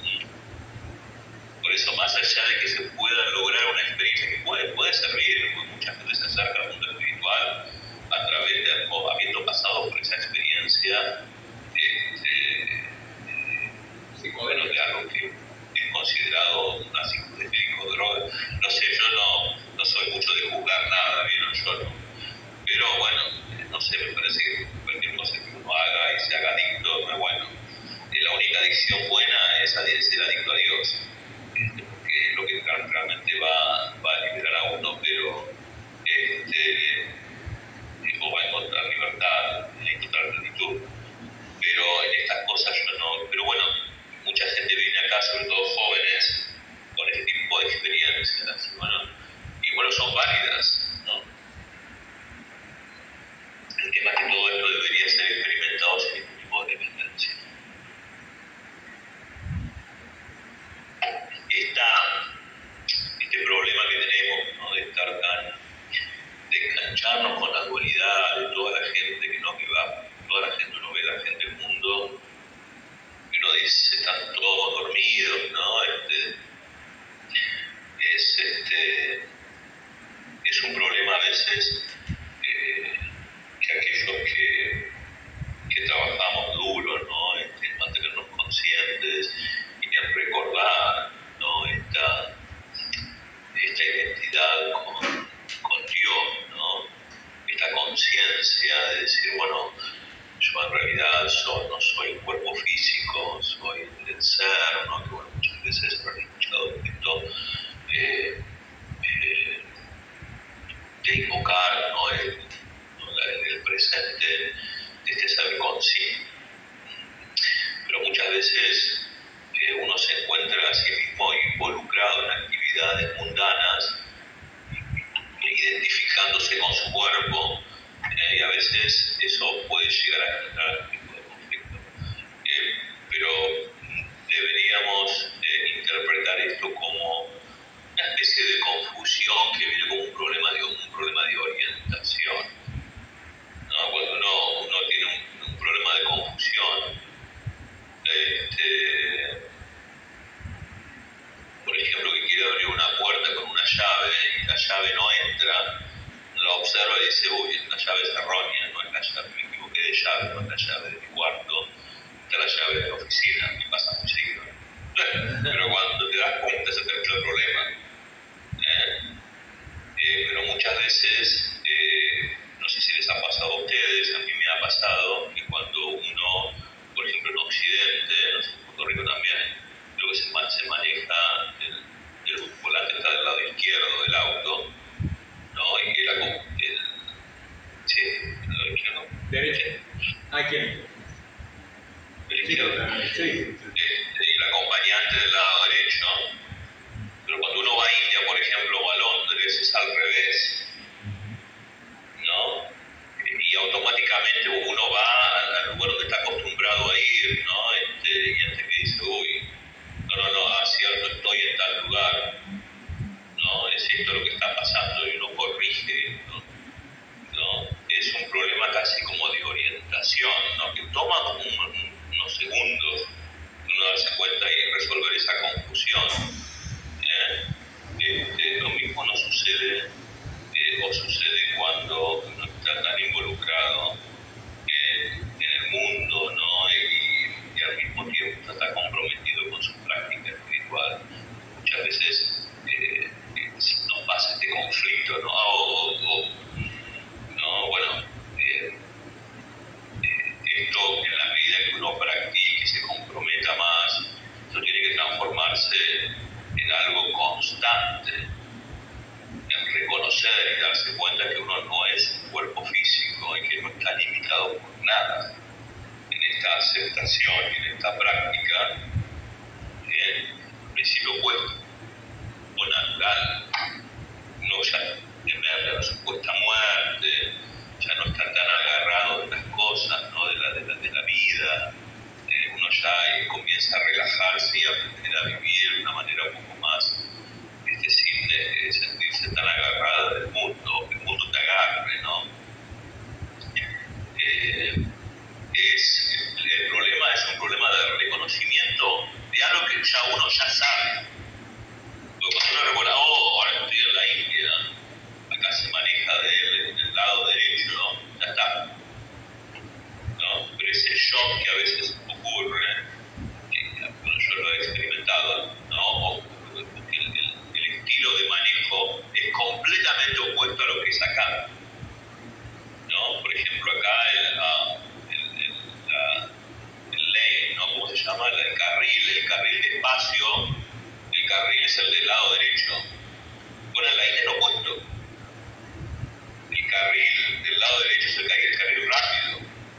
Por eso, más allá de que se pueda lograr una experiencia que puede, puede servir, porque mucha gente se acerca al mundo espiritual a través de, o habiendo pasado por esa experiencia, este, eh, bueno, de algo que es considerado una psicodélico, droga. No sé, yo no, no soy mucho de juzgar nada, ¿vieron? Yo no. Pero bueno, no sé, me parece que cualquier cosa que uno haga y se haga adicto, no es bueno. Eh, la única adicción buena es ser adicto a Dios, este, porque es lo que realmente va, va a liberar a uno, pero este, o va a encontrar libertad, va a encontrar plenitud. Pero en estas cosas yo no, pero bueno, mucha gente viene acá, sobre todo jóvenes, con este tipo de experiencias, y bueno, y bueno, son válidas, ¿no? El tema es que todo esto debería ser experimentado sin ningún tipo de dependencia. Esta, este problema que tenemos, ¿no? De estar tan, de engancharnos con la dualidad de toda la gente que no que va, toda la gente uno ve la gente del mundo, y uno dice, están todos dormidos, ¿no? Este, es, este, es un problema a veces eh, que aquellos que, que trabajamos duro, ¿no? Este, en mantenernos conscientes y en recordar, ¿no? Esta, esta identidad con, con Dios, ¿no? Esta conciencia de decir, bueno, yo en realidad soy, no soy un cuerpo físico, soy el ser, ¿no? Que bueno, muchas veces habrán escuchado esto, eh, eh, de invocar, ¿no? el, ¿no? el presente de este ser consciente. Pero mucha veces eh, uno se encuentra a sí mismo involucrado en actividades mundanas, identificándose con su cuerpo, eh, y a veces eso puede llegar a generar algún tipo de conflicto. Eh, pero deberíamos eh, interpretar esto como una especie de confusión que viene como un problema de, un problema de orientación, ¿no? Cuando uno, uno tiene un, un problema de confusión, este, por ejemplo, que quiere abrir una puerta con una llave y la llave no entra, la observa y dice, uy, la llave es errónea, no es la llave, me equivoqué de llave, no es la llave de mi cuarto, esta es la llave de la oficina, me pasa muy seguido. Pero cuando te das cuenta se termina el problema. ¿eh? Eh, pero muchas veces, eh, no sé si les ha pasado a ustedes, a mí me ha pasado que cuando uno, por ejemplo en Occidente, no sé, en Puerto Rico también, lo que se, se maneja, el, el volante está del lado izquierdo del auto, ¿no? Y que la, el, sí, del lado izquierdo. Derecho. ¿A quién? Del izquierdo. Sí. Este, y el acompañante del lado derecho. Pero cuando uno va a India, por ejemplo, o a Londres, es al revés, ¿no? Y automáticamente uno va al lugar donde está acostumbrado a ir, ¿no? Este, y gente que dice, uy, no, no, no, ah, cierto, estoy en tal lugar, ¿no? Es esto lo que está pasando y uno corrige, ¿no? ¿no? Es un problema casi como de orientación, ¿no? Que toma un, un, unos segundos uno darse cuenta y resolver esa confusión. ¿eh? Este, lo mismo no sucede eh, o sucede cuando uno está tan involucrado eh, en el mundo, ¿no? y, y al mismo tiempo está comprometido con su práctica espiritual. Muchas veces eh, eh, nos pasa este conflicto, ¿no? O, o, no, bueno, eh, eh, esto en la medida que uno practique y se comprometa más, esto tiene que transformarse en algo constante, en reconocer y darse cuenta que uno no es un cuerpo físico y que no está limitado por nada. En esta aceptación y en esta práctica, eh, al principio cuesta, o natural, uno ya temer la supuesta muerte, ya no está tan agarrado de las cosas, ¿no? de, la, de, la, de la vida, eh, uno ya eh, comienza a relajarse y a aprender a vivir de una manera un poco más, este, sin eh, sentirse tan agarrada del mundo, que el mundo te agarre, ¿no? Eh, es, el, el problema es un problema de reconocimiento de algo que ya uno ya sabe. Porque cuando uno recuerda, oh, ahora estoy en la India, acá se maneja del, del lado derecho, ¿no? Ya está. ¿no? Pero ese shock que a veces ocurre, que bueno, yo lo he experimentado, ¿no? Porque el, el, el estilo de manejo es completamente opuesto a lo que es acá. ¿no? Por ejemplo, acá el, el, el, la, el lane, ¿no? ¿Cómo se llama? El carril, el carril de espacio, el carril es el del lado derecho. Bueno, en la India es lo opuesto. El carril del lado derecho es el carril, el carril rápido.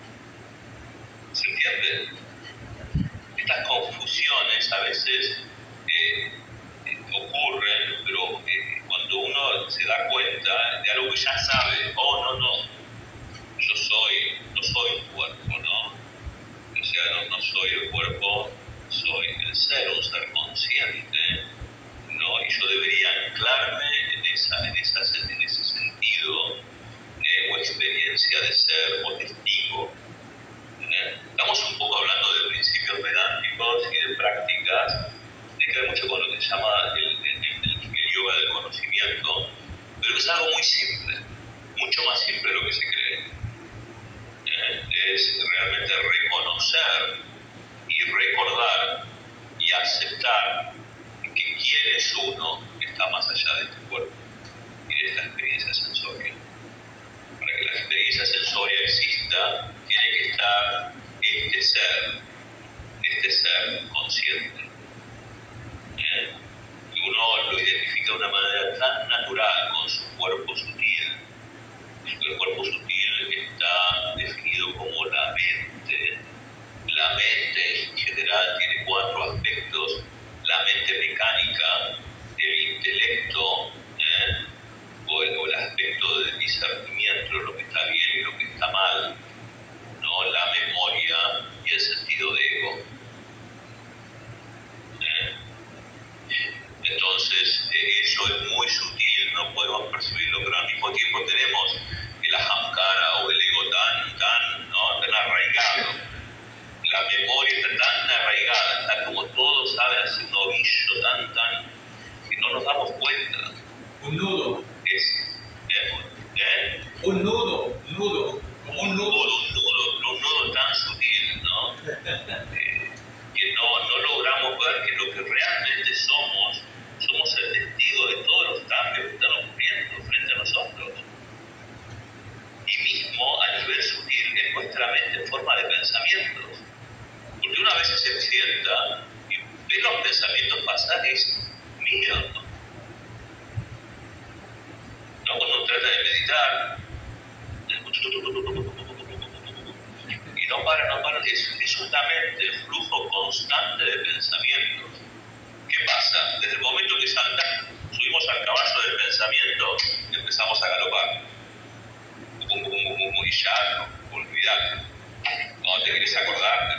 ¿Se entiende? Estas confusiones a veces eh, eh, ocurren, pero eh, cuando uno se da cuenta de algo que ya sabe, oh, no, no, yo soy, no soy un cuerpo, ¿no? O sea, no, no soy el cuerpo, soy el ser, un ser consciente, ¿no? Y yo debería anclarme en, esa, en, esa, en ese sentido eh, o experiencia de ser o testigo. ¿eh? Estamos un poco hablando de principios pedánticos y de prácticas, tiene que ver mucho con lo que se llama el, el, el, el yoga del conocimiento, pero que es algo muy simple, mucho más simple de lo que se cree. ¿eh? Es realmente reconocer y recordar y aceptar que quién es uno que está más allá de este cuerpo y de esta experiencia sensoria. Para que la experiencia sensoria exista, tiene que estar este ser, este ser consciente. ¿eh? Y uno lo identifica de una manera tan natural con su cuerpo sutil. El cuerpo sutil está definido como la mente. La mente en general nuestra mente en forma de pensamientos. Porque una vez se sienta y ve los pensamientos pasajes míos, ¿no? ¿No? Cuando trata de meditar, y no para, no para, es, es una mente, flujo constante de pensamientos. ¿Qué pasa? Desde el momento que saltamos, subimos al caballo del pensamiento, empezamos a galopar. Y ya, no, olvidate. Cuando te querés acordar,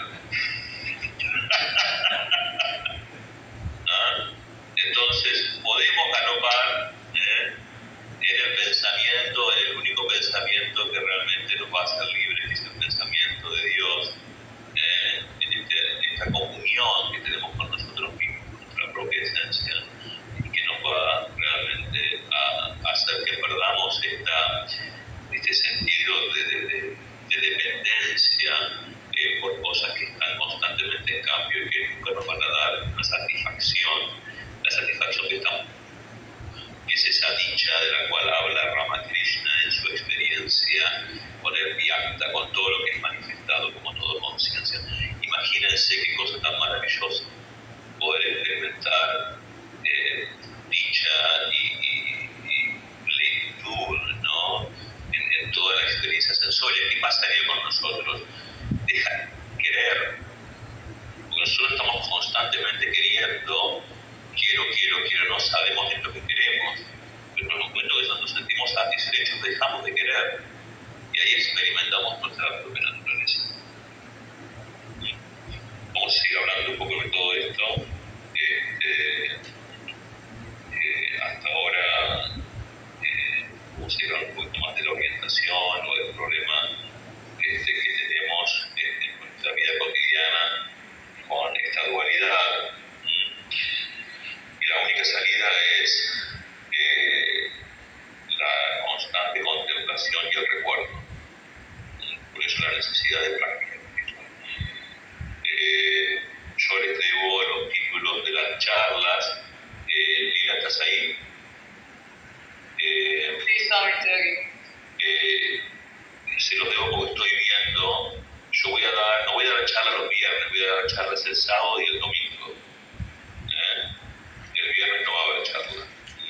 ¿ah? Entonces, podemos galopar ¿eh? en el pensamiento, en el único pensamiento que realmente nos va a hacer libres, que es el pensamiento de Dios, ¿eh? en, este, en esta comunión que tenemos con nosotros mismos, con nuestra propia esencia, y que nos va realmente a, a hacer que perdamos esta, este sentido de, de, de, de dependencia eh, por cosas que están constantemente en cambio y que nunca nos van a dar una satisfacción, la satisfacción que estamos, que es esa dicha de la cual habla Ramakrishna en su experiencia con el Vyakta, con todo lo que es manifestado como todo conciencia. Imagínense qué cosa tan maravillosa poder experimentar eh, dicha y, y, y plenitud, ¿no? en, en toda la experiencia sensorial. ¿Qué pasaría con nosotros? Dejar querer, porque nosotros estamos constantemente queriendo, quiero, quiero, quiero, no sabemos de lo que queremos, pero en el momento que nos sentimos satisfechos dejamos de querer y ahí experimentamos nuestra propia naturaleza. Vamos a seguir hablando un poco de todo esto. Este, eh, hasta ahora eh, vamos a seguir hablando un poquito más de la orientación o del problema este, que tenemos en, en nuestra vida cotidiana con esta dualidad. Y la única salida es eh, la constante contemplación y el recuerdo. Por eso la necesidad de práctica. Eh, yo les debo los títulos de las charlas. Eh, Lila, ¿estás ahí? Eh, Sí, Swami, estoy aquí. eh, se los debo porque estoy viendo. Yo voy a dar, no voy a dar charlas los viernes, voy a dar charlas el sábado y el domingo. ¿Eh? El viernes no va a haber charla.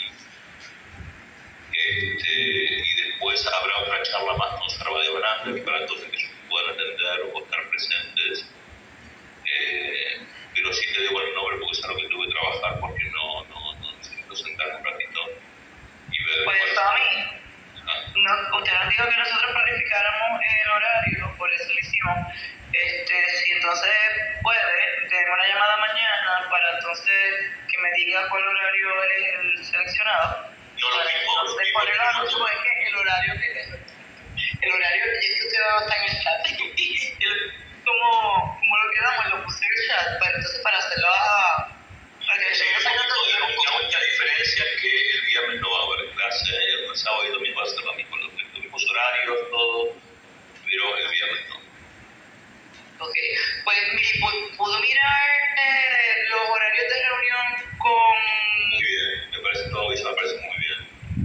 Este, y después habrá otra charla más con Sarva de Branda, para entonces que ellos puedan atender o estar presentes. Eh, pero sí te debo el nombre porque es algo que tuve que trabajar porque no, no, no necesito sentarme un ratito y ver. Pues, cuál... Swami, Ah. no, usted nos dijo que nosotros planificáramos el horario, por eso lo hicimos. Este, si entonces puede, denme una llamada mañana para entonces que me diga cuál horario es el seleccionado. No lo mismo, lo Entonces, mismo. ¿cuál es la noche? Porque es que el horario que el horario, y esto usted va a estar en el chat. El- como, como lo quedamos, lo puse en el chat, para, entonces para hacerlo a... Para que Sí, se la, la única diferencia es que el viernes no va a haber clase, el sábado y el domingo va a ser lo mismo, los, los mismos horarios, todo, pero el viernes no. Ok, pues mire, pu- pudo mirar eh, los horarios de reunión con... Muy bien, me parece todo eso, me parece muy bien.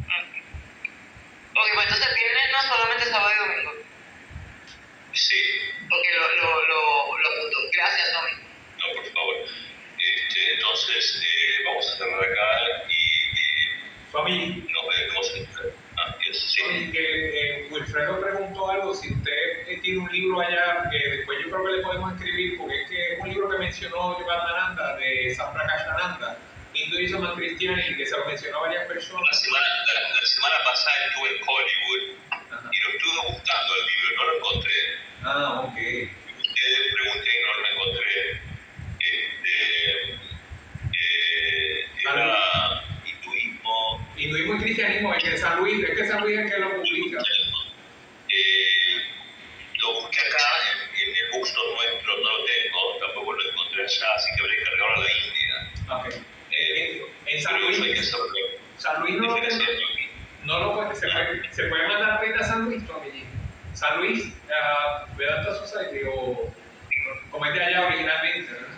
Ok, pues entonces el viernes no, solamente sábado y domingo. Sí, Ok, lo, lo, lo, lo apunto. Gracias, Tommy. no, por favor. Este, entonces, eh, vamos a cerrar acá y, y Swami, nos vemos en... Ah, yes, sí. Swami, que eh, Wilfredo preguntó algo, si usted eh, tiene un libro allá, que después yo creo que le podemos escribir, porque es que es un libro que mencionó Yoganananda, de Samprakashananda, Hinduism and Christianity, que se lo mencionó a varias La personas. semana, la, la semana pasada estuve en Hollywood Ajá. y lo estuve buscando el libro, no lo encontré. Ah, ok. Ustedes pregunté y no lo encontré. Este, eh, era hinduismo. Hinduismo y cristianismo, es que San Luis, es que San Luis es el que lo publica. Eh, lo busqué acá en, en el bookstore nuestro, no lo tengo, tampoco lo encontré allá, así que habré que cargarlo a la India. Ok. Eh, En San pero eso hay que Luis, hacerlo. San Luis no, Diferenciarlo aquí. no lo puede, se puede, se puede mandar ahorita a San Luis, Swamiji. San Luis, uh, Vedanta Society, o como es de allá originalmente, ¿verdad?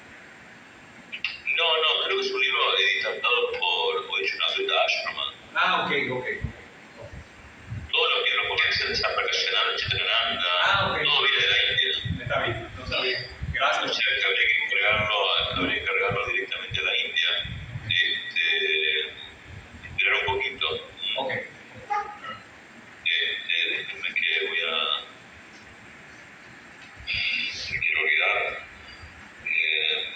No, no, creo que es un libro editado por Vaishnava Ashrama. Ah, ok, ok. Todos los libros comienzan de Samprakashananda, Chitananda, Ah, ok, O sea que habría que encargarlo, habría que encargarlo directamente a la India. Este, esperar un poquito. Ok. Este, déjenme que voy a. Me quiero olvidar. Eh,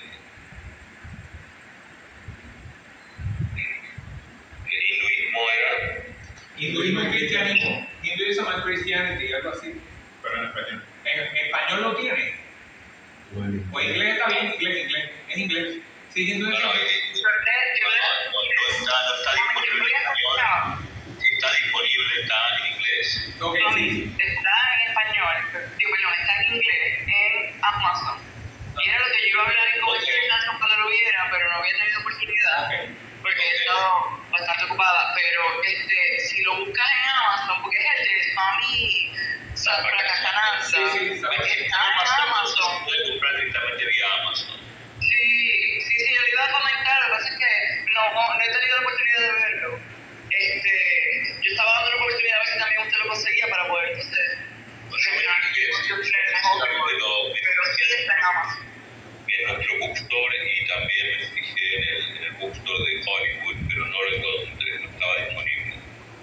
el hinduismo era. Hinduismo y cristianismo. Hinduism and Christianity, algo así. Pero en español. En, en español lo tiene. O inglés está bien, inglés, inglés. Es inglés. Sí, hinduismo. Bueno, eh, Yo le- yo no, le- no, no está, no está disponible en español. Está disponible, está en inglés. Ok, sí. Está en español, digo, perdón, está en inglés en Amazon. Y era lo que yo iba a hablar en conversación cuando lo viera, pero no había tenido oportunidad Ok. porque he estado bastante ocupada. Pero este, si lo buscas en Amazon, porque es el de Swami Saprakashananda, Sí, sí, está en Amazon. Puede comprar directamente vía Amazon. Sí, sí, sí, yo le iba a comentar, lo que pasa es que no, no, no he tenido la oportunidad de verlo. Este, yo estaba dando la oportunidad a ver si también usted lo conseguía para poder entonces gestionar el negocio de ustedes mejor. Pero sí está en Amazon. En nuestro bookstore y también me fijé en el, en el bookstore de Hollywood, pero no lo encontré, no estaba disponible.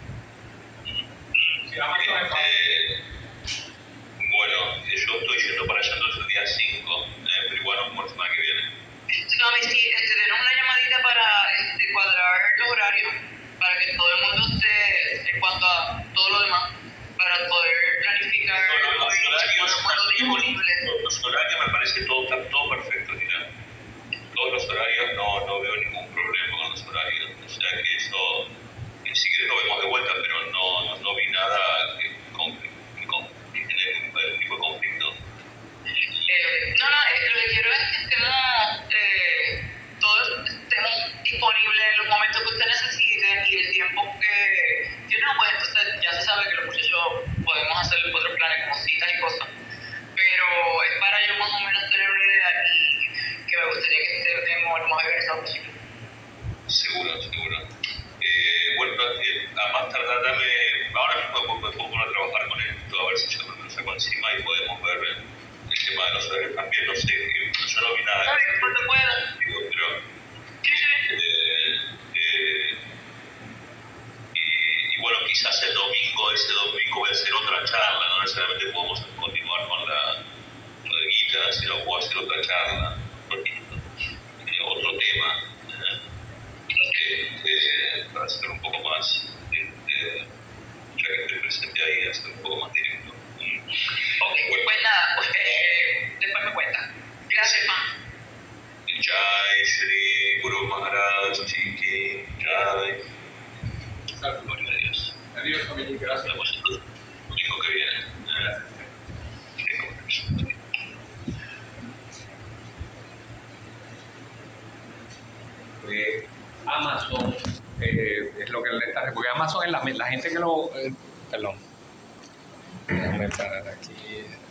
Sí, Amazon es fácil. Este, bueno, yo estoy yendo para allá entonces el día cinco, eh, pero igual no por la semana que viene. Tommy, sí, este, denos una llamadita para este, cuadrar los horarios, para que todo el mundo esté en cuanto a todo lo demás, para poder planificar No, no, los horarios, los cuadros disponibles. los horarios me parece todo, está todo perfecto, mira. Todos los horarios no, no veo ningún problema con los horarios, o sea que eso, eh, si querés lo vemos de vuelta, pero no, no, no vi nada que, con, con, que genere ningún tipo de conflicto. Eh, no, no, eh, lo que quiero es que estemos, eh, todos estemos disponibles en los momentos que usted necesite y el tiempo que, yo no, pues entonces ya se sabe que los muchachos podemos hacer otros planes como citas y cosas, pero es para yo más o menos tener una idea y que me gustaría que estemos lo más organizados posible. Seguro, seguro. Eh, bueno, eh, a más tardar, dame, ahora mismo me puedo poner a trabajar con esto, a ver si yo me lo saco encima y podemos ver el tema de los horarios también, no sé, que yo no vi nada. ¿Sabes? Cuando pueda. Digo, pero, Sí, sí. eh, eh, y, y bueno, quizás el domingo, ese domingo voy a hacer otra charla, no necesariamente podemos continuar con la lo de guita, sino puedo hacer otra charla, eh, otro tema. ¿eh? Este, para hacer un poco más, este, ya que estoy presente ahí, hacer un poco más directo. Ok, pues nada, pues eh, después me cuenta. Gracias, ma. Jai Shri Guru Maharaj Ji Ki Jai. Salud. Gloria a Dios. Adiós, familia. Gracias. Nos vemos el domingo que viene. Gracias. Pues Amazon eh, es lo que le está. Porque Amazon es la, la gente que lo. Eh, perdón. Déjame parar aquí.